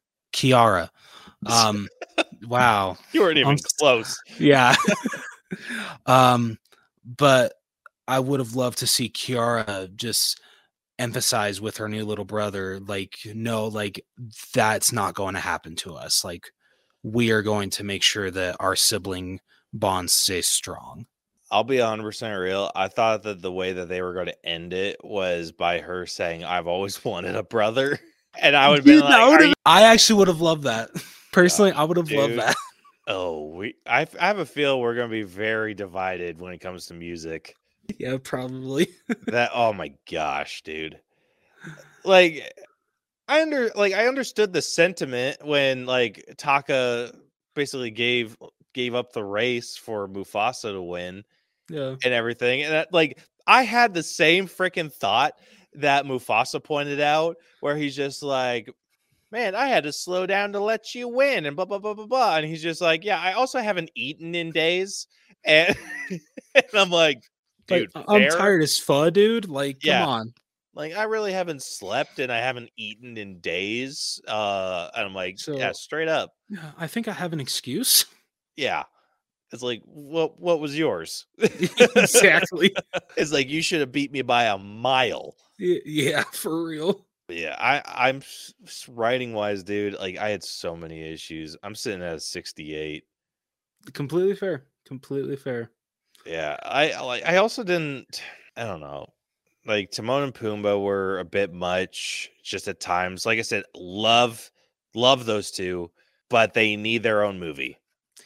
Wow, you weren't even close. Yeah. But I would have loved to see Kiara just emphasize with her new little brother, like, no, like that's not going to happen to us. Like, we are going to make sure that our sibling bond stays strong. I'll be 100% real. I thought that the way that they were going to end it was by her saying, "I've always wanted a brother," and I would have been like, I actually would have loved that. Personally, I would have loved dude. that. "Oh, I have a feel we're going to be very divided when it comes to music." Yeah, probably. Oh my gosh, dude! Like, I understood the sentiment when like Taka basically gave up the race for Mufasa to win. Yeah. And everything. And that, like, I had the same freaking thought that Mufasa pointed out, where he's just like, "Man, I had to slow down to let you win," and blah blah blah blah blah. And he's just like, "Yeah, I also haven't eaten in days," and, and I'm like, "Dude, like, I'm fair? tired as fuck, dude. Like, Yeah. come on." Like, I really haven't slept and I haven't eaten in days." And I'm like, "Yeah, So, straight up, I think I have an excuse. yeah." It's like, what was yours? Exactly. It's like, you should have beat me by a mile. Yeah, for real. But yeah, I'm writing wise, dude. Like, I had so many issues. I'm sitting at a 68. Completely fair. Completely fair. Yeah, I also didn't. I don't know. Like, Timon and Pumbaa were a bit much, just at times. Like I said, love those two, but they need their own movie.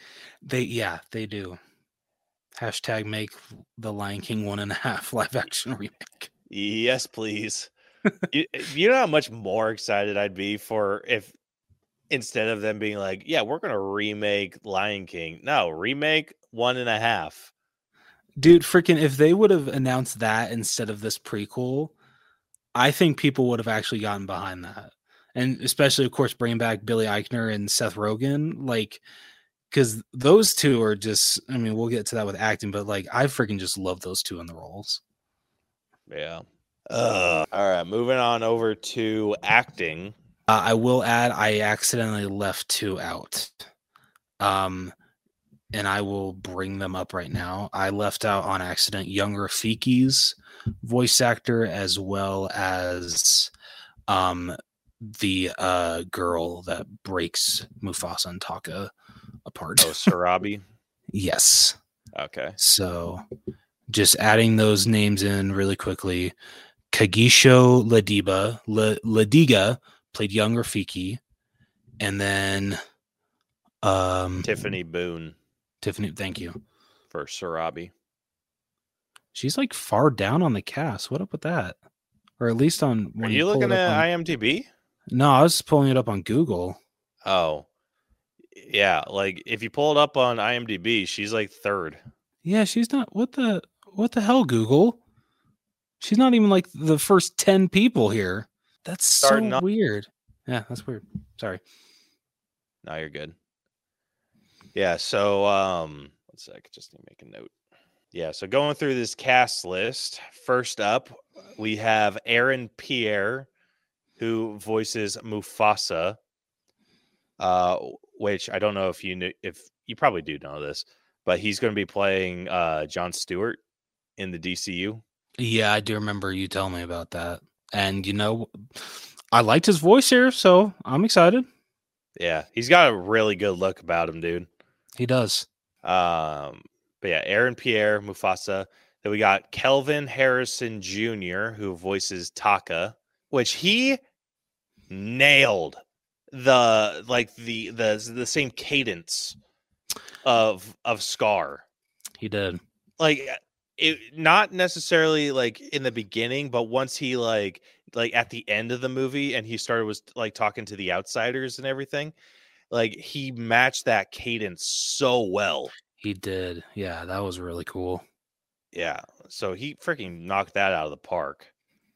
They do. Hashtag make the Lion King 1.5 live action remake. Yes, please. You know how much more excited I'd be for if instead of them being like, "Yeah, we're gonna remake Lion King." No, remake 1.5. Dude, freaking if they would have announced that instead of this prequel, I think people would have actually gotten behind that. And especially, of course, bringing back Billy Eichner and Seth Rogen, like, because those two are just, I mean, we'll get to that with acting, but like, I freaking just love those two in the roles. Yeah. All right, moving on over to acting. I will add, I accidentally left two out. And I will bring them up right now. I left out on accident Young Rafiki's voice actor, as well as the girl that breaks Mufasa and Taka apart. Oh, Sarabi. Yes. Okay. So just adding those names in really quickly. Kagisho Ladiga played Young Rafiki, and then Tiffany Boone. Tiffany, thank you. For Sarabi. She's like far down on the cast. What up with that? Or at least on. Are you looking at IMDb? No, I was pulling it up on Google. Oh, yeah. Like, if you pull it up on IMDb, she's like third. Yeah, she's not. What the hell, Google? She's not even like the first 10 people here. That's so weird. Yeah, that's weird. Sorry. No, you're good. Yeah, so one sec, just need to make a note. Yeah, so going through this cast list, first up, we have Aaron Pierre, who voices Mufasa, which I don't know if you knew, if you probably do know this, but he's going to be playing Jon Stewart in the DCU. Yeah, I do remember you telling me about that. And, you know, I liked his voice here, so I'm excited. Yeah, he's got a really good look about him, dude. He does. But yeah, Aaron Pierre, Mufasa. Then we got Kelvin Harrison Jr., who voices Taka, which he nailed the same cadence of Scar. He did. Like, it not necessarily like in the beginning, but once he like at the end of the movie and he was like talking to the outsiders and everything, like he matched that cadence so well. He did. Yeah, that was really cool. Yeah. So he freaking knocked that out of the park.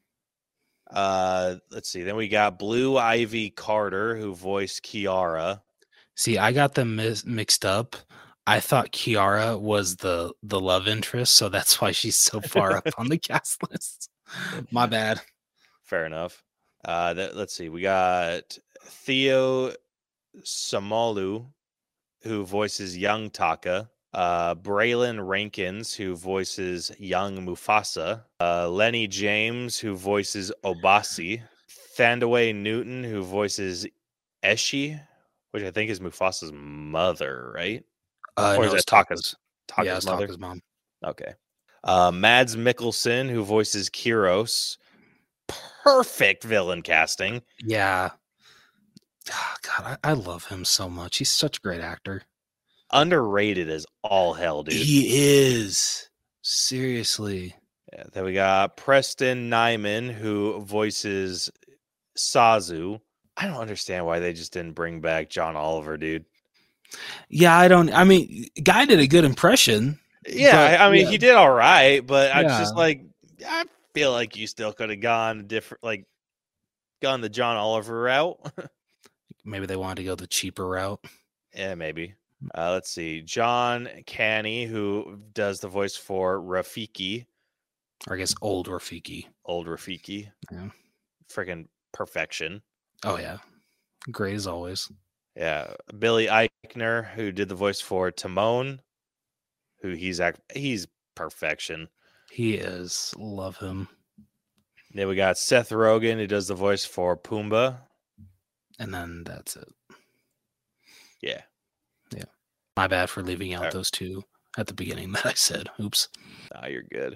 Let's see. Then we got Blue Ivy Carter, who voiced Kiara. See, I got them mixed up. I thought Kiara was the love interest, so that's why she's so far up on the cast list. My bad. Fair enough. Let's see. We got Theo Samalu, who voices young Taka. Braylon Rankins, who voices young Mufasa, Lenny James, who voices Obasi, Thandaway Newton, who voices Eshi, which I think is Mufasa's mother, right? Or No, is it's that Taka's. Taka's Yeah, it's mother? Taka's mom. Okay. Mads Mikkelsen, who voices Kyros. Perfect villain casting. Yeah. Oh, God, I love him so much. He's such a great actor. Underrated as all hell, dude. He is. Seriously. Yeah, then we got Preston Nyman, who voices Sazu. I don't understand why they just didn't bring back John Oliver, dude. Yeah, I mean, guy did a good impression. Yeah, but, I mean, he did all right, but I Yeah. just like, I feel like you still could have gone different, like, gone the John Oliver route. Maybe they wanted to go the cheaper route. Yeah, maybe. Let's see. John Canny, who does the voice for Rafiki. Or I guess old Rafiki. Old Rafiki. Yeah. Freaking perfection. Oh, yeah. Great as always. Yeah. Billy Eichner, who did the voice for Timon, who he's perfection. He is. Love him. Then we got Seth Rogen, who does the voice for Pumbaa. And then that's it. Yeah. Yeah. My bad for leaving out those two at the beginning that I said. Oops. No, you're good.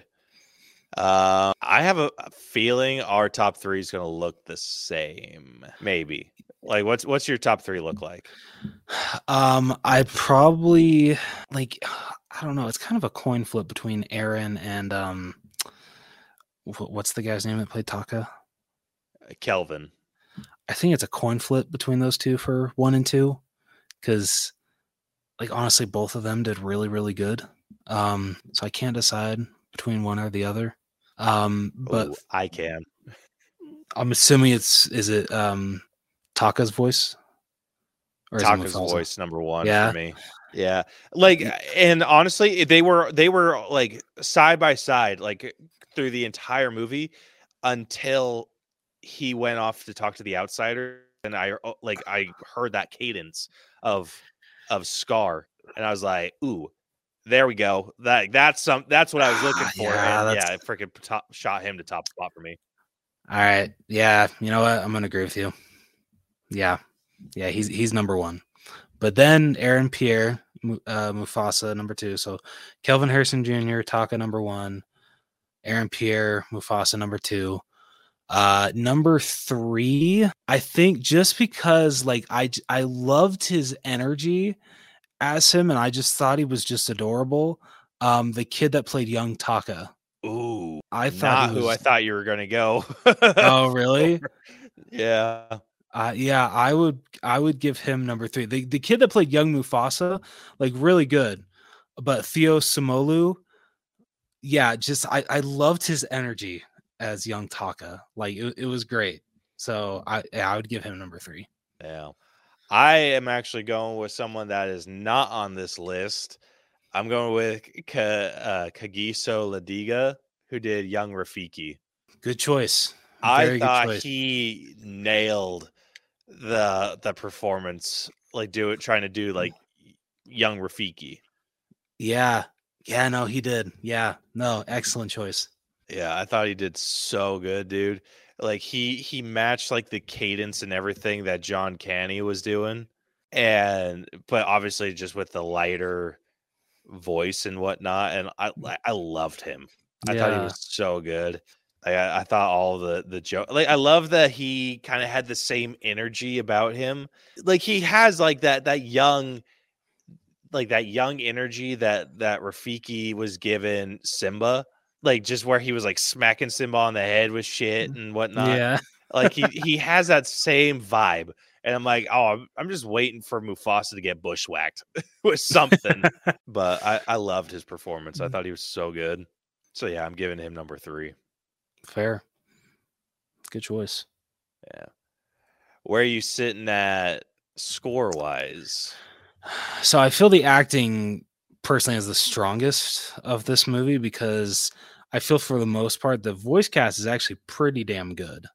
I have a feeling our top three is going to look the same. Maybe. Like, what's your top three look like? I probably I don't know. It's kind of a coin flip between Aaron and what's the guy's name that played Taka? Kelvin. I think it's a coin flip between those two for 1 and 2, because honestly, both of them did really, really good. So I can't decide between one or the other. But Ooh, I can. I'm assuming is it Taka's voice? Or Taka's voice number 1 for me. Yeah. And honestly, they were like side by side, like through the entire movie until he went off to talk to the outsider. And I heard that cadence of Scar, and I was like, ooh, there we go. That's what I was looking for. I freaking shot him to top spot for me. All right. Yeah. You know what? I'm going to agree with you. Yeah. Yeah. He's number 1, but then Aaron Pierre, Mufasa, number 2. So Kelvin Harrison Jr., Taka, number 1, Aaron Pierre, Mufasa, number 2. Number 3, I think just because I loved his energy as him, and I just thought he was just adorable. The kid that played young Taka. Ooh, I thought who I thought you were gonna go. Oh, really? Yeah. Yeah, I would give him number 3. The kid that played young Mufasa, really good. But Theo Samolu, yeah, just I loved his energy as young Taka. It was great. So I would give him number 3. Yeah. I am actually going with someone that is not on this list. I'm going with Kagiso Ladiga, who did young Rafiki. Good choice. I thought he nailed the performance, trying to do young Rafiki. Yeah. Yeah, no, he did. Yeah. No, excellent choice. Yeah, I thought he did so good, dude. He matched the cadence and everything that John Canny was doing. But obviously just with the lighter voice and whatnot. And I loved him. I thought he was so good. I thought all the joke, I love that he kind of had the same energy about him. He has that young, that young energy that Rafiki was given Simba, just where he was smacking Simba on the head with shit and whatnot. Yeah. he has that same vibe. And I'm like, oh, I'm just waiting for Mufasa to get bushwhacked with something. But I loved his performance. I thought he was so good. So yeah, I'm giving him number 3. Fair. Good choice. Yeah. Where are you sitting at score-wise? So I feel the acting personally is the strongest of this movie, because I feel for the most part the voice cast is actually pretty damn good.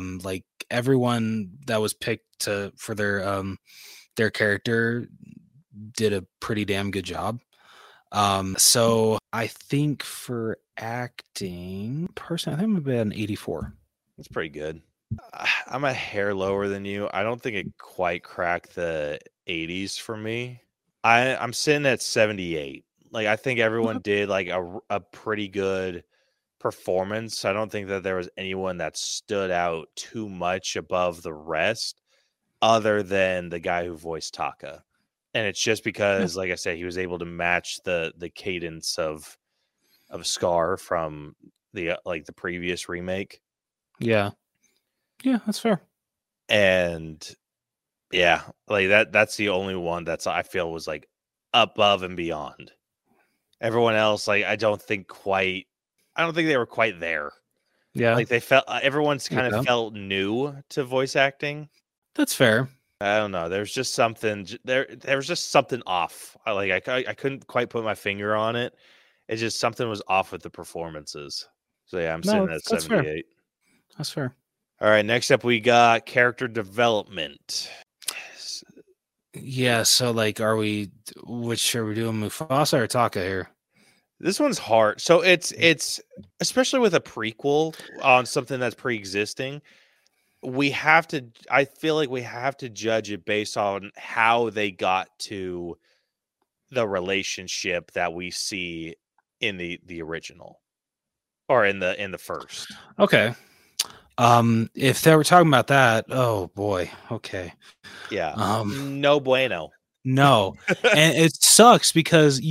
Everyone that was picked for their character did a pretty damn good job. So I think for acting, personally, I think I'm gonna be at an 84. That's pretty good. I'm a hair lower than you. I don't think it quite cracked the 80s for me. I'm sitting at 78. Like, I think everyone did like a pretty good performance. I don't think that there was anyone that stood out too much above the rest, other than the guy who voiced Taka. And it's just because, like I said, he was able to match the cadence of Scar from the the previous remake. Yeah, that's fair. And yeah, like that's the only one that's I feel was like above and beyond. Everyone else, like I don't think they were quite there. Yeah, Like they felt everyone's kind of felt new to voice acting. That's fair. I don't know. There's just something there. There was just something off. I couldn't quite put my finger on it. It's just something was off with the performances. So yeah, I'm sitting at 78. Fair. That's fair. All right. Next up, we got character development. Yeah. So like, are we doing Mufasa or Taka here? This one's hard. So it's especially with a prequel on something that's pre-existing. I feel like we have to judge it based on how they got to the relationship that we see in the original or in the first. Okay. If they were talking about that, oh boy. Okay. Yeah. No bueno. No. And it sucks because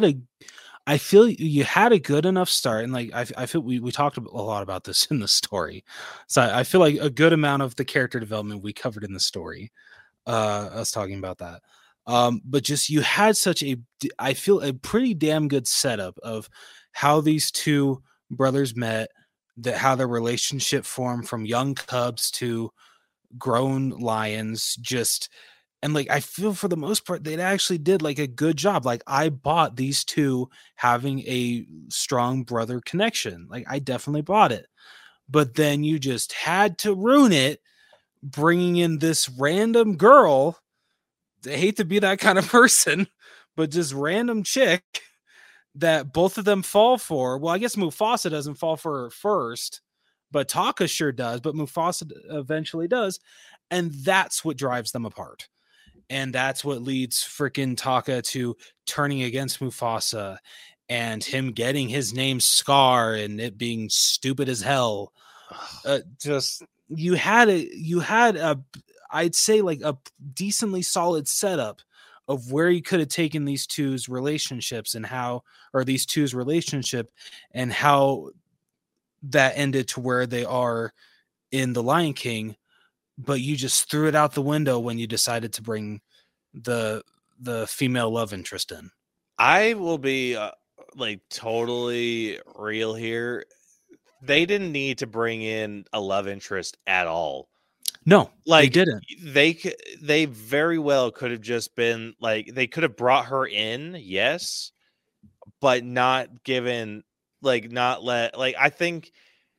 I feel you had a good enough start, and like I feel we talked a lot about this in the story, so I feel like a good amount of the character development we covered in the story. Us talking about that, but just you had I feel a pretty damn good setup of how these two brothers met, how their relationship formed from young cubs to grown lions, and like I feel for the most part they actually did like a good job. Like I bought these two having a strong brother connection. Like I definitely bought it. But then you just had to ruin it bringing in this random girl. I hate to be that kind of person, but just random chick that both of them fall for. Well, I guess Mufasa doesn't fall for her first, but Taka sure does, but Mufasa eventually does. And that's what drives them apart. And that's what leads freaking Taka to turning against Mufasa and him getting his name Scar and it being stupid as hell. Just you had a I'd say like a decently solid setup of where you could have taken these two's relationships and these two's relationship and how that ended to where they are in The Lion King. But you just threw it out the window when you decided to bring the female love interest in. I will be like totally real here. They didn't need to bring in a love interest at all. No, like they didn't. They very well could have just been like they could have brought her in, yes, but not given like not let like I think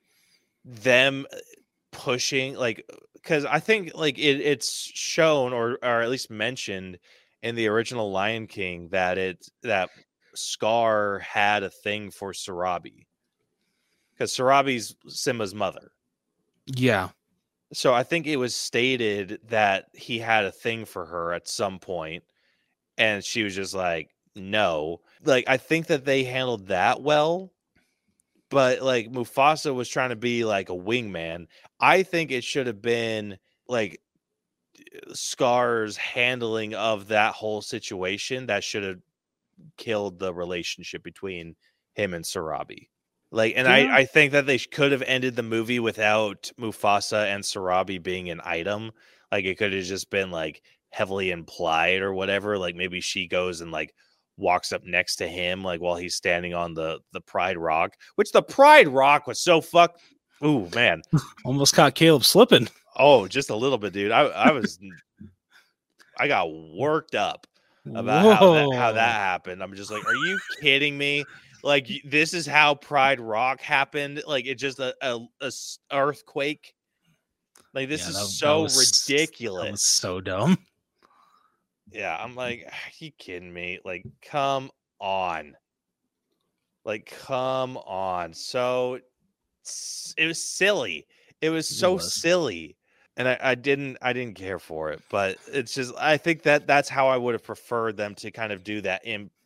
them pushing like because I think like it's shown or at least mentioned in the original Lion King that Scar had a thing for Sarabi because Sarabi's Simba's mother. Yeah. So I think it was stated that he had a thing for her at some point, and she was just like, no. Like, I think that they handled that well, but like Mufasa was trying to be like a wingman. I think it should have been like Scar's handling of that whole situation that should have killed the relationship between him and Sarabi. Like, and yeah. I think that they could have ended the movie without Mufasa and Sarabi being an item. Like, it could have just been like heavily implied or whatever. Like, maybe she goes and like walks up next to him, like while he's standing on the Pride Rock, which the Pride Rock was so Ooh, man. Almost caught Caleb slipping. Oh, just a little bit, dude. I got worked up about how that happened. I'm just like, are you kidding me? Like, this is how Pride Rock happened. Like, it's just a earthquake. Like, this is so ridiculous. That was so dumb. Yeah, I'm like, are you kidding me? Like, come on. Like, come on. So it was silly. It was so silly. And I didn't care for it. But it's just, I think that's how I would have preferred them to kind of do that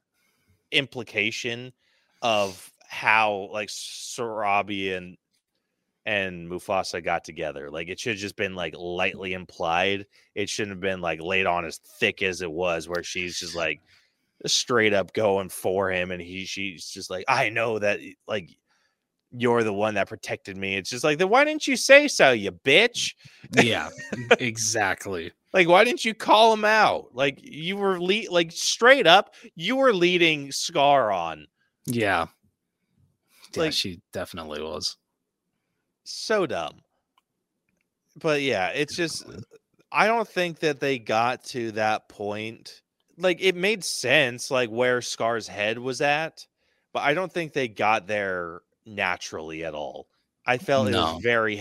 implication of how like Sarabi and Mufasa got together. Like it should have just been like lightly implied. It shouldn't have been like laid on as thick as it was, where she's just like straight up going for him, and she's just like, I know that like you're the one that protected me. It's just like, then why didn't you say so, you bitch? Yeah, exactly. Like, why didn't you call him out? Like you were like straight up, you were leading Scar on. Yeah. Yeah, Like, she definitely was. So dumb. But yeah, it's just, I don't think that they got to that point. Like it made sense like where Scar's head was at, but I don't think they got there naturally at all. I felt it was very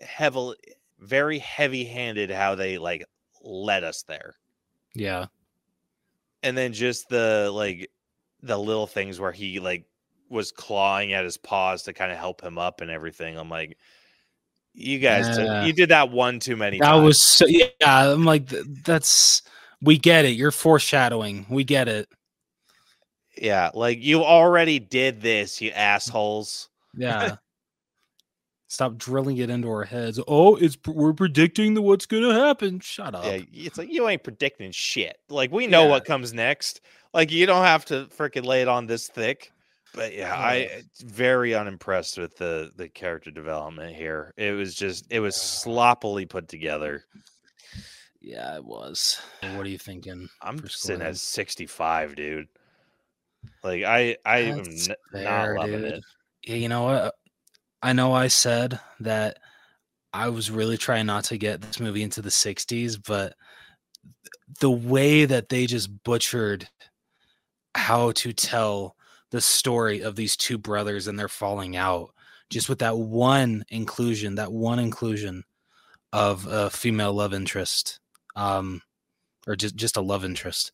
very heavy-handed how they like led us there. Yeah. And then just the little things where he like was clawing at his paws to kind of help him up and everything. I'm like, you guys, you did that one too many times. That was so, yeah. I'm like, we get it. You're foreshadowing. We get it. Yeah, like you already did this, you assholes. Yeah. Stop drilling it into our heads. Oh, we're predicting what's gonna happen. Shut up. Yeah, it's like you ain't predicting shit. Like we know what comes next. Like you don't have to freaking lay it on this thick. But yeah, I very unimpressed with the character development here. It was sloppily put together. Yeah, it was. What are you thinking? I'm sitting at 65, dude. Like I'm not loving it. Yeah, you know what? I know I said that I was really trying not to get this movie into the 60s, but the way that they just butchered how to tell the story of these two brothers and their falling out, just with that one inclusion of a female love interest, or just a love interest,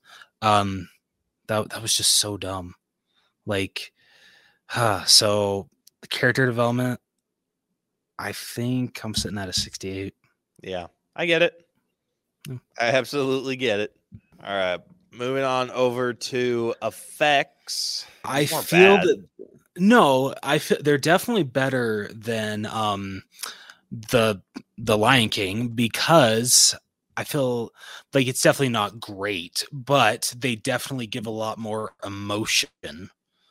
that was just so dumb. Like, so the character development, I think I'm sitting at a 68. Yeah, I get it. I absolutely get it. All right, moving on over to effects. I feel they're definitely better than the Lion King, because I feel like it's definitely not great, but they definitely give a lot more emotion,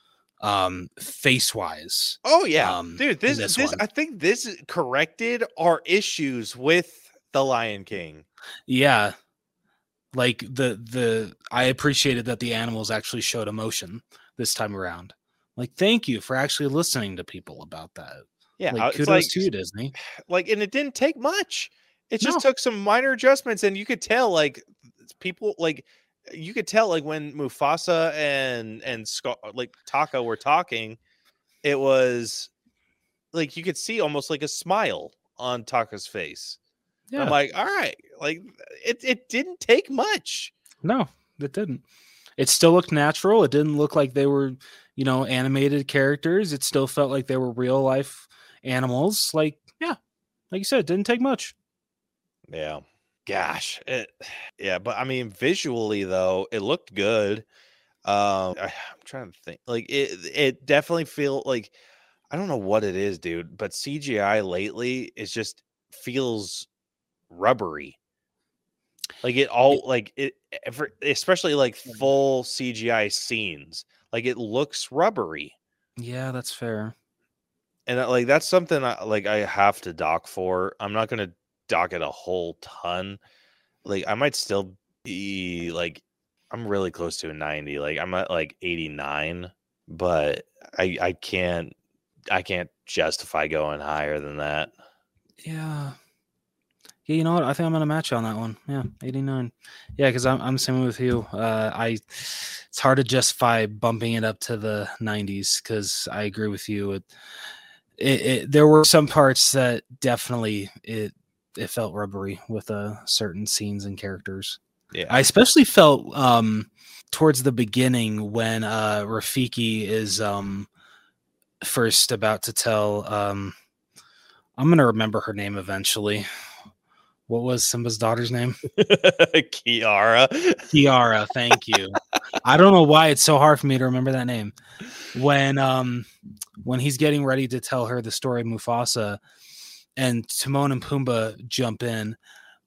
face wise. Oh yeah, dude, this I think this corrected our issues with the Lion King. Yeah, like I appreciated that the animals actually showed emotion this time around. Like, thank you for actually listening to people about that. Yeah, like, kudos to you, Disney. Like, and it didn't take much. It just took some minor adjustments, and you could tell, like, people, like, you could tell, like, when Mufasa and like Taka were talking, it was like you could see almost like a smile on Taka's face. Yeah, I'm like, all right, like it didn't take much. No, it didn't. It still looked natural. It didn't look like they were, animated characters. It still felt like they were real life animals. Like, yeah, like you said, it didn't take much. Yeah. Gosh. But I mean, visually though, it looked good. I'm trying to think. Like it definitely feel like, I don't know what it is, dude, but CGI lately is just feels rubbery. Like it all like it, especially like full CGI scenes, like it looks rubbery. Yeah, that's fair. And like that's something I have to dock for. I'm not gonna dock it a whole ton. Like I might still be like, I'm really close to a 90. Like I'm at like 89, but I can't justify going higher than that. Yeah. Yeah, you know what? I think I'm gonna match on that one. Yeah, 89. Yeah, because I'm the same with you. It's hard to justify bumping it up to the 90s, because I agree with you. There were some parts that definitely it felt rubbery with certain scenes and characters. Yeah. I especially felt towards the beginning when Rafiki is first about to tell I'm gonna remember her name eventually. What was Simba's daughter's name? Kiara. Kiara, thank you. I don't know why it's so hard for me to remember that name. When he's getting ready to tell her the story of Mufasa and Timon and Pumbaa jump in,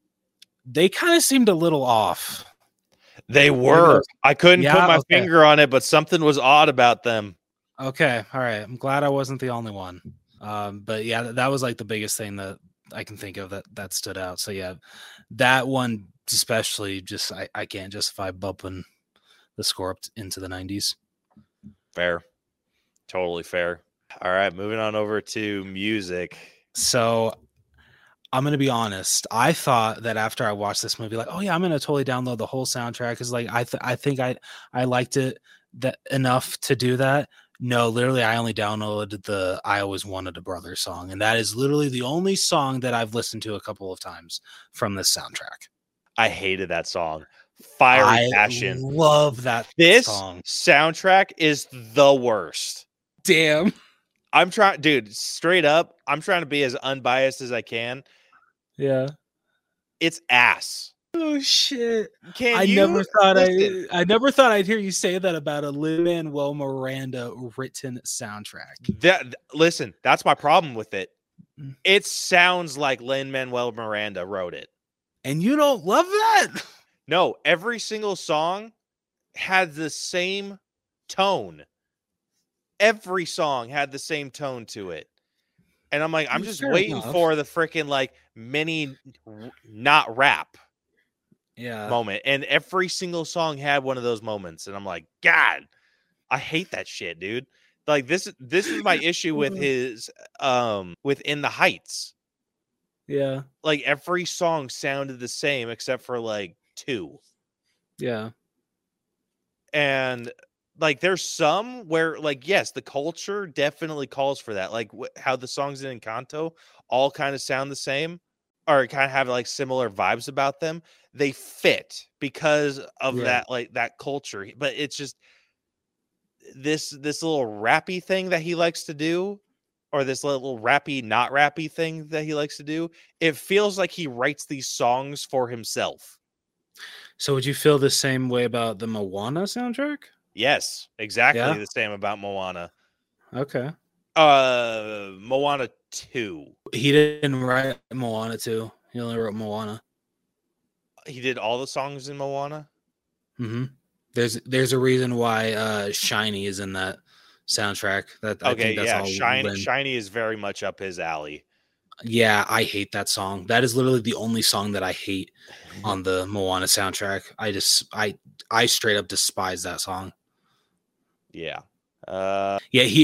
they kind of seemed a little off. They were. I couldn't put my finger on it, but something was odd about them. Okay. All right. I'm glad I wasn't the only one. But yeah, that was like the biggest thing that I can think of that stood out. So yeah, that one especially, just I can't justify bumping the score up into the 90s. Fair. Totally fair. All right, moving on over to music. So I'm going to be honest. I thought that after I watched this movie, like, oh yeah, I'm going to totally download the whole soundtrack. Cause like, I think I liked it that enough to do that. No, literally I only downloaded the I Always Wanted a Brother song. And that is literally the only song that I've listened to a couple of times from this soundtrack. I hated that song. Fiery Passion. Love that song. Soundtrack is the worst. Damn. I'm trying, dude, straight up. I'm trying to be as unbiased as I can. Yeah. It's ass. Oh shit. I never thought I'd hear you say that about a Lin-Manuel Miranda written soundtrack. Listen, that's my problem with it. It sounds like Lin-Manuel Miranda wrote it. And you don't love that? No, every single song had the same tone. Every song had the same tone to it. And I'm like, I'm just waiting for the freaking like mini not rap moment. And every single song had one of those moments. And I'm like, God, I hate that shit, dude. Like this is my issue with his within the Heights. Yeah. Like every song sounded the same except for like 2. Yeah. And like there's some where like yes, the culture definitely calls for that. Like how the songs in Encanto all kind of sound the same or kind of have like similar vibes about them. They fit because of that like that culture. But it's just this little rappy thing that he likes to do, or this little rappy not rappy thing that he likes to do. It feels like he writes these songs for himself. So would you feel the same way about the Moana soundtrack? Yes, exactly the same about Moana. Okay. Moana 2. He didn't write Moana 2. He only wrote Moana. He did all the songs in Moana? Mm-hmm. There's a reason why Shiny is in that soundtrack. I think that's all Shiny is very much up his alley. Yeah, I hate that song. That is literally the only song that I hate on the Moana soundtrack. I straight up despise that song. Yeah. Well,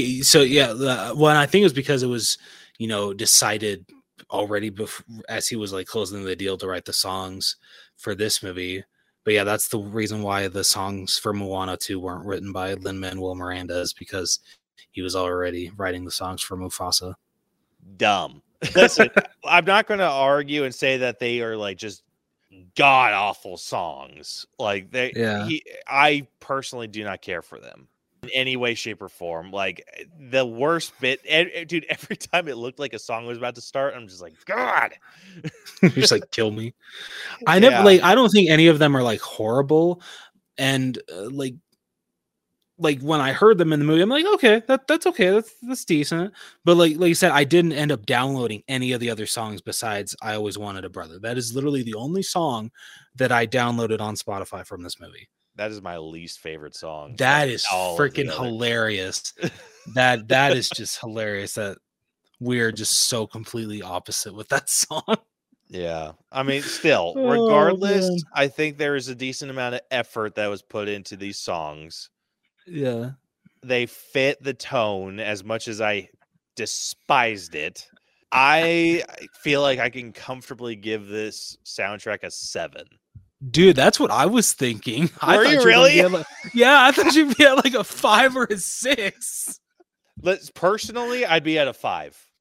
I think it was because it was, decided already as he was like closing the deal to write the songs for this movie. But yeah, that's the reason why the songs for Moana 2 weren't written by Lin-Manuel Miranda, is because he was already writing the songs for Mufasa. Dumb. Listen, I'm not going to argue and say that they are like just god awful songs. Like I personally do not care for them in any way, shape, or form. Like the worst bit, dude. Every time it looked like a song was about to start, I'm just like, God, you're just like, kill me. I don't think any of them are like horrible, and like when I heard them in the movie, I'm like, okay, that's okay, that's decent. But like you said, I didn't end up downloading any of the other songs besides I Always Wanted a Brother. That is literally the only song that I downloaded on Spotify from this movie. That is my least favorite song. That is freaking hilarious. that is just hilarious that we're just so completely opposite with that song. Yeah. I mean, still, regardless, I think there is a decent amount of effort that was put into these songs. Yeah. They fit the tone as much as I despised it. I feel like I can comfortably give this soundtrack a 7. Dude, that's what I was thinking. Were you really? I thought you'd be at like a 5 or a 6. Personally, I'd be at a 5.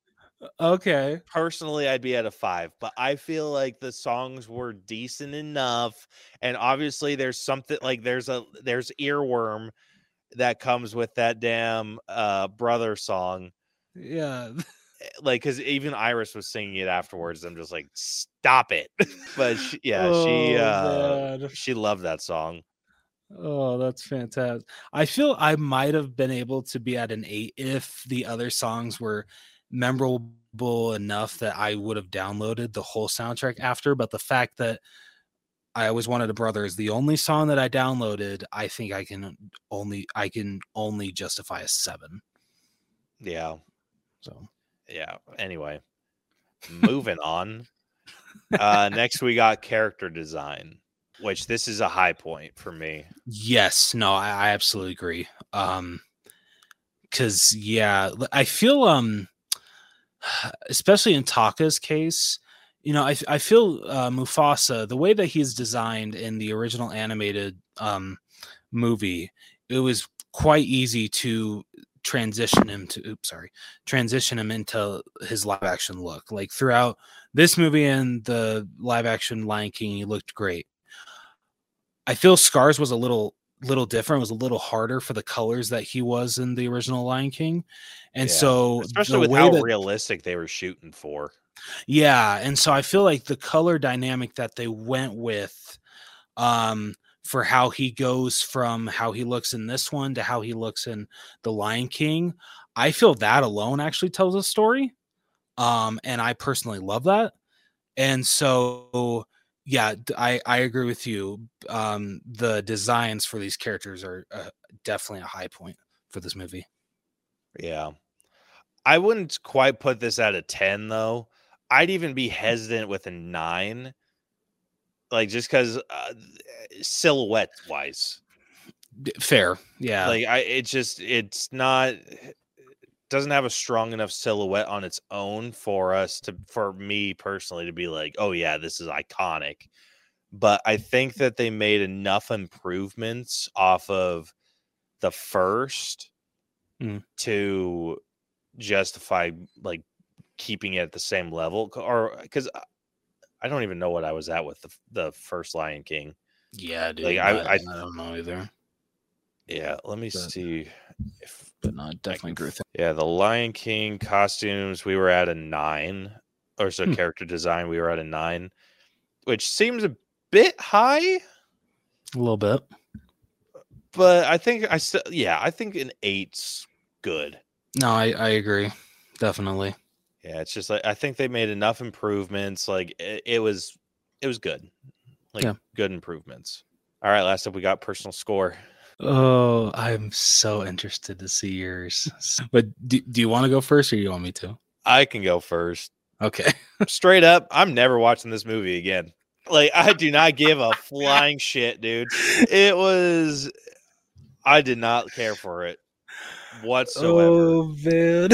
Okay. Personally, I'd be at a 5, but I feel like the songs were decent enough. And obviously there's something like there's earworm that comes with that damn brother song. Yeah. Like, because even Iris was singing it afterwards. I'm just like, stop it. But Man. she loved that song. Oh, that's fantastic. I feel I might have been able to be at an 8 if the other songs were memorable enough that I would have downloaded the whole soundtrack after. But the fact that I Always Wanted a Brother is the only song that I downloaded, I think I can only justify a 7. Yeah. So Yeah. Anyway, moving on. Next we got character design, which this is a high point for me. yes, no, I absolutely agree. Because I feel especially in Taka's case, I feel Mufasa, the way that he's designed in the original animated movie, it was quite easy to transition him into his live action look. Like throughout this movie and the live action Lion King, he looked great. I feel Scar's was a little different. It was a little harder for the colors that he was in the original Lion King. And so especially with how realistic they were shooting for. Yeah. And so I feel like the color dynamic that they went with for how he goes from how he looks in this one to how he looks in the Lion King, I feel that alone actually tells a story. And I personally love that. And so yeah, I agree with you. The designs for these characters are definitely a high point for this movie. Yeah. I wouldn't quite put this at a 10, though. I'd even be hesitant with a 9. Like, just because silhouette-wise. Fair. Yeah. Like, doesn't have a strong enough silhouette on its own for me personally to be like, oh yeah, this is iconic. But I think that they made enough improvements off of the first to justify like keeping it at the same level, or because I don't even know what I was at with the first Lion King. Yeah, dude. Like, I don't know either. Yeah, let me see. But no, I definitely agree with him. Yeah, the Lion King costumes, we were at a 9. Or so character design, we were at a 9, which seems a bit high. A little bit. But I think I think an 8's good. No, I agree. Definitely. Yeah, it's just like I think they made enough improvements. Like it was good. Like good improvements. All right, last up we got personal score. Oh, I'm so interested to see yours. But do you want to go first or do you want me to? I can go first. Okay. Straight up, I'm never watching this movie again. Like, I do not give a flying shit, dude. I did not care for it whatsoever. Oh, man.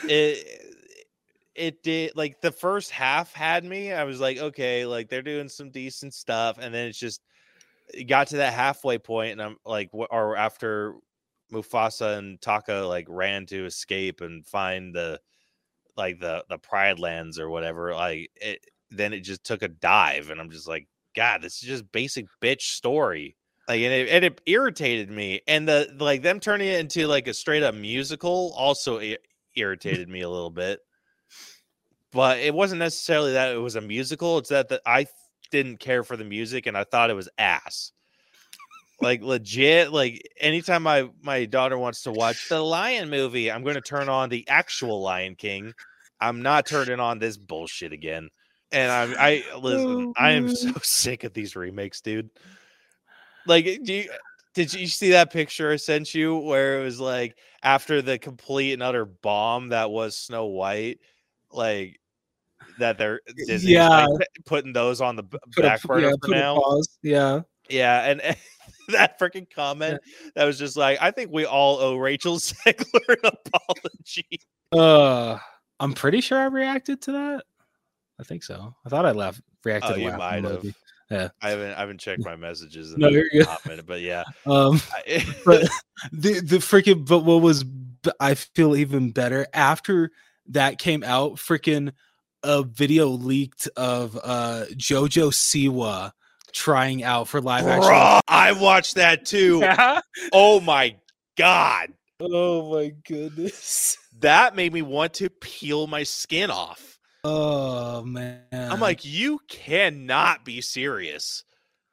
It did, like, the first half had me. I was like, okay, like, they're doing some decent stuff. And then it got to that halfway point, and I'm like, or after Mufasa and Taka like ran to escape and find the Pride Lands or whatever, then it just took a dive, and I'm just like, God, this is just basic bitch story. Like, and it irritated me, and them turning it into like a straight up musical also irritated me a little bit. But it wasn't necessarily that it was a musical; it's that I didn't care for the music, and I thought it was ass. Like, legit, like, anytime my daughter wants to watch the Lion movie, I'm going to turn on the actual Lion King. I'm not turning on this bullshit again. And I listen, I am so sick of these remakes, dude. Like, did you see that picture I sent you where it was like after the complete and utter bomb that was Snow White, like that Disney's like putting those on the back burner for now? Yeah. Yeah, and that freaking comment that was just like, I think we all owe Rachel Zegler an apology. I'm pretty sure I reacted to that. I think so. I thought I reacted. You might have. Yeah, I haven't checked my messages in no, a hot minute, but yeah. But the freaking, but what was I feel even better after that came out, freaking a video leaked of Jojo Siwa trying out for live action. Bruh, I watched that too. Yeah. Oh my God. Oh my goodness. That made me want to peel my skin off. Oh man. I'm like, you cannot be serious.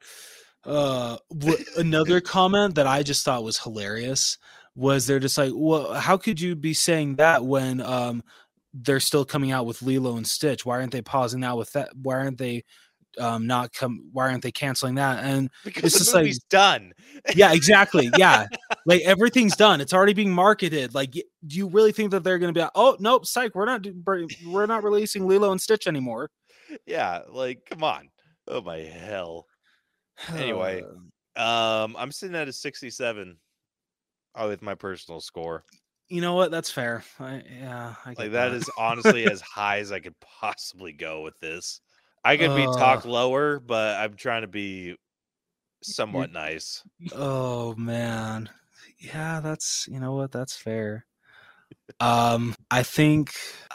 Another comment that I just thought was hilarious was they're just like, well, how could you be saying that when they're still coming out with Lilo and Stitch? Why aren't they pausing now with that? Why aren't they why aren't they canceling that? And Because it's the movie's done. Yeah, exactly. Yeah. Like everything's done. It's already being marketed. Like, do you really think that they're going to be like, oh, nope, psych, we're not releasing Lilo and Stitch anymore? Yeah, like, come on. Oh my hell. Anyway, I'm sitting at a 67 with my personal score. You know what? That's fair. I Like that is honestly as high as I could possibly go with this. I could be talk lower, but I'm trying to be somewhat nice. Oh man. Yeah, that's, you know what? That's fair. I think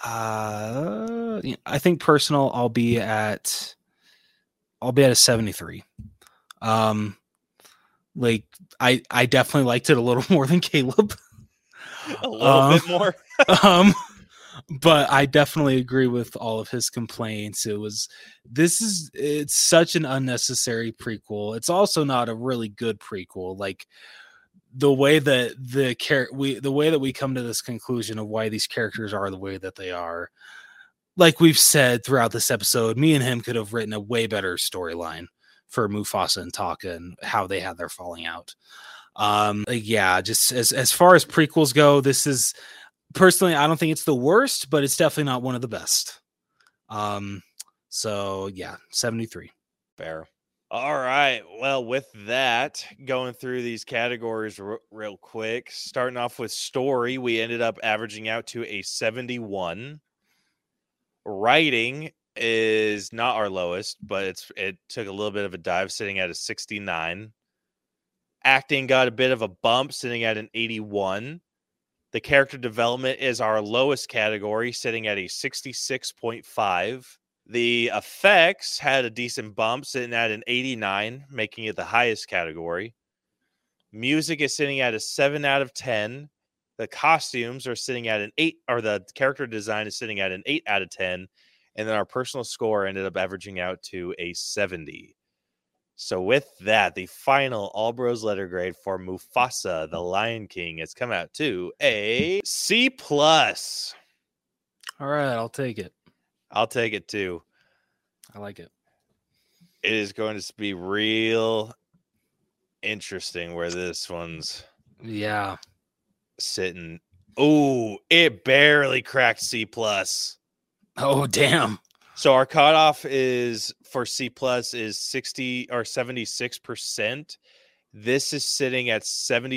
personal I'll be at a 73. Like I definitely liked it a little more than Caleb. A little bit more. But I definitely agree with all of his complaints. It's such an unnecessary prequel. It's also not a really good prequel. Like the way that we come to this conclusion of why these characters are the way that they are. Like we've said throughout this episode, me and him could have written a way better storyline for Mufasa and Taka and how they had their falling out. Just as far as prequels go, this is personally, I don't think it's the worst, but it's definitely not one of the best. So yeah, 73. Fair. All right. Well, with that, going through these categories real quick, starting off with story, we ended up averaging out to a 71. Writing is not our lowest, but it took a little bit of a dive, sitting at a 69. Acting got a bit of a bump, sitting at an 81. The character development is our lowest category, sitting at a 66.5. The effects had a decent bump, sitting at an 89, making it the highest category. Music is sitting at a 7 out of 10. The costumes are sitting at an 8, or the character design is sitting at an 8 out of 10. And then our personal score ended up averaging out to a 70. So with that, the final All Bros letter grade for Mufasa, the Lion King, has come out to a C+. All right, I'll take it. I'll take it too. I like it. It is going to be real interesting where this one's sitting. Oh, it barely cracked C+. Oh, damn. So our cutoff is for C+ is 60 or 76%. This is sitting at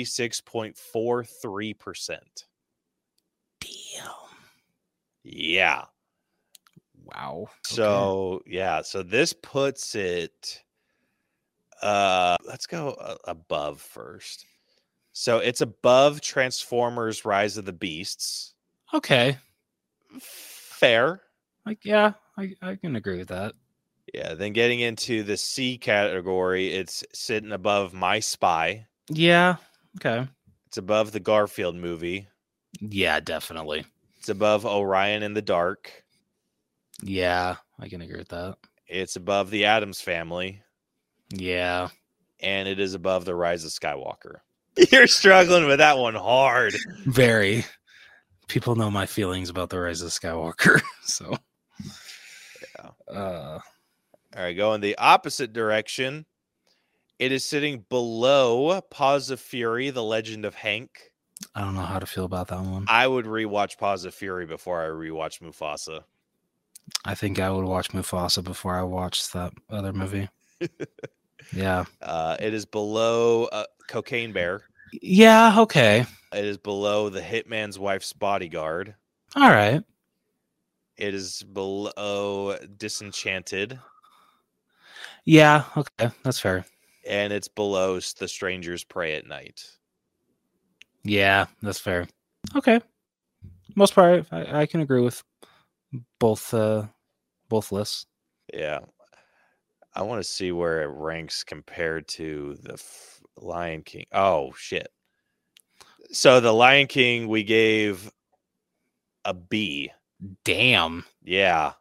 76.43%. Damn. Yeah. Wow. So so this puts it let's go above first. So it's above Transformers Rise of the Beasts. Okay. Fair. Like, yeah, I can agree with that. Yeah, then getting into the C category, it's sitting above My Spy. Yeah, okay. It's above the Garfield movie. Yeah, definitely. It's above Orion in the Dark. Yeah, I can agree with that. It's above the Addams Family. Yeah. And it is above the Rise of Skywalker. You're struggling with that one hard. Very. People know my feelings about the Rise of Skywalker, so... Yeah. All right, going the opposite direction. It is sitting below Paws of Fury, The Legend of Hank. I don't know how to feel about that one. I would rewatch Paws of Fury before I rewatch Mufasa. I think I would watch Mufasa before I watched that other movie. Yeah. It is below Cocaine Bear. Yeah, okay. It is below The Hitman's Wife's Bodyguard. All right. It is below Disenchanted. Yeah, okay. That's fair. And it's below The Strangers Pray at Night. Yeah, that's fair. Okay. most part, I can agree with both lists. Yeah. I want to see where it ranks compared to the Lion King. Oh, shit. So the Lion King, we gave a B. Damn. Yeah.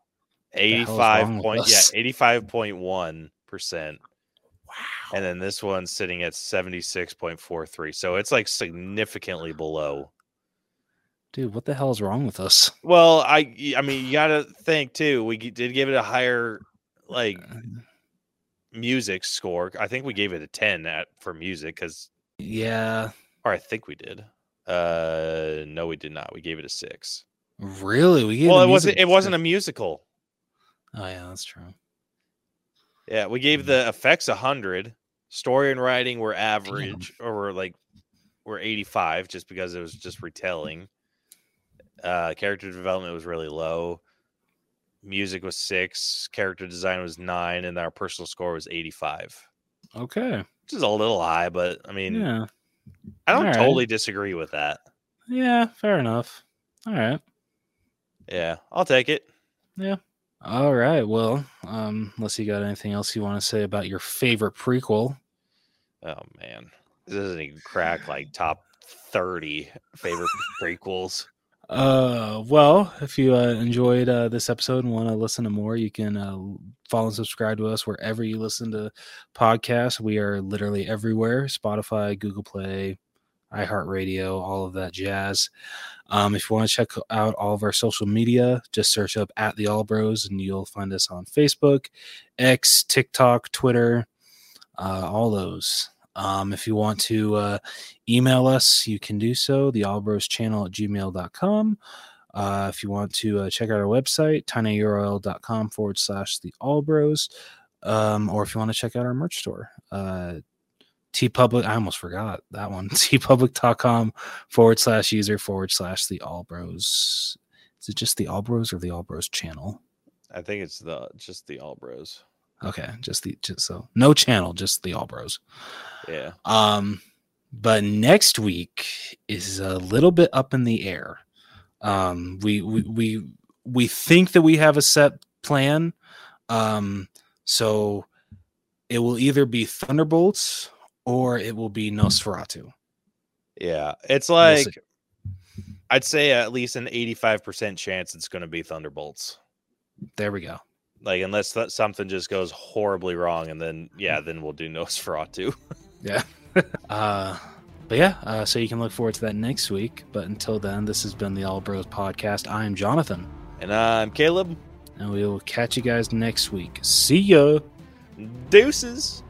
85.1%. Wow. And then this one's sitting at 76.43. So it's like significantly below. Dude, what the hell is wrong with us? Well, I mean, you got to think too. We did give it a higher like music score. I think we gave it a 10 for music because yeah, or I think we did. No, we did not. We gave it a 6. Really? We gave it wasn't a musical. Oh yeah, that's true. Yeah, we gave the effects 100. Story and writing were average, or we're 85 just because it was just retelling. Character development was really low. Music was 6. Character design was 9, and our personal score was 85. Okay, which is a little high, but I mean, yeah, I don't totally disagree with that. Yeah, fair enough. All right. Yeah, I'll take it. Yeah. All right. Well, unless you got anything else you want to say about your favorite prequel. Oh man, this doesn't even crack like top 30 favorite prequels. Well, if you enjoyed this episode and want to listen to more, you can follow and subscribe to us wherever you listen to podcasts. We are literally everywhere: Spotify, Google Play, iHeartRadio, all of that jazz. If you want to check out all of our social media, just search up @The All Bros and you'll find us on Facebook, X, TikTok, Twitter, all those. If you want to email us, you can do so, theallbroschannel@gmail.com. If you want to check out our website, tinyurl.com/theallbros. Or if you want to check out our merch store, TeePublic, I almost forgot that one. TeePublic.com/user/the Allbros. Is it just the Allbros or the Allbros channel? I think it's just the Allbros. Okay, just so no channel, just the Allbros. Yeah. But next week is a little bit up in the air. We think that we have a set plan. So it will either be Thunderbolts or it will be Nosferatu. Yeah, it's like I'd say at least an 85% chance it's going to be Thunderbolts. There we go. Like unless something just goes horribly wrong, and then then we'll do Nosferatu. Yeah. But yeah, so you can look forward to that next week. But until then, this has been the All Bros Podcast. I'm Jonathan. And I'm Caleb. And we will catch you guys next week. See ya. Deuces.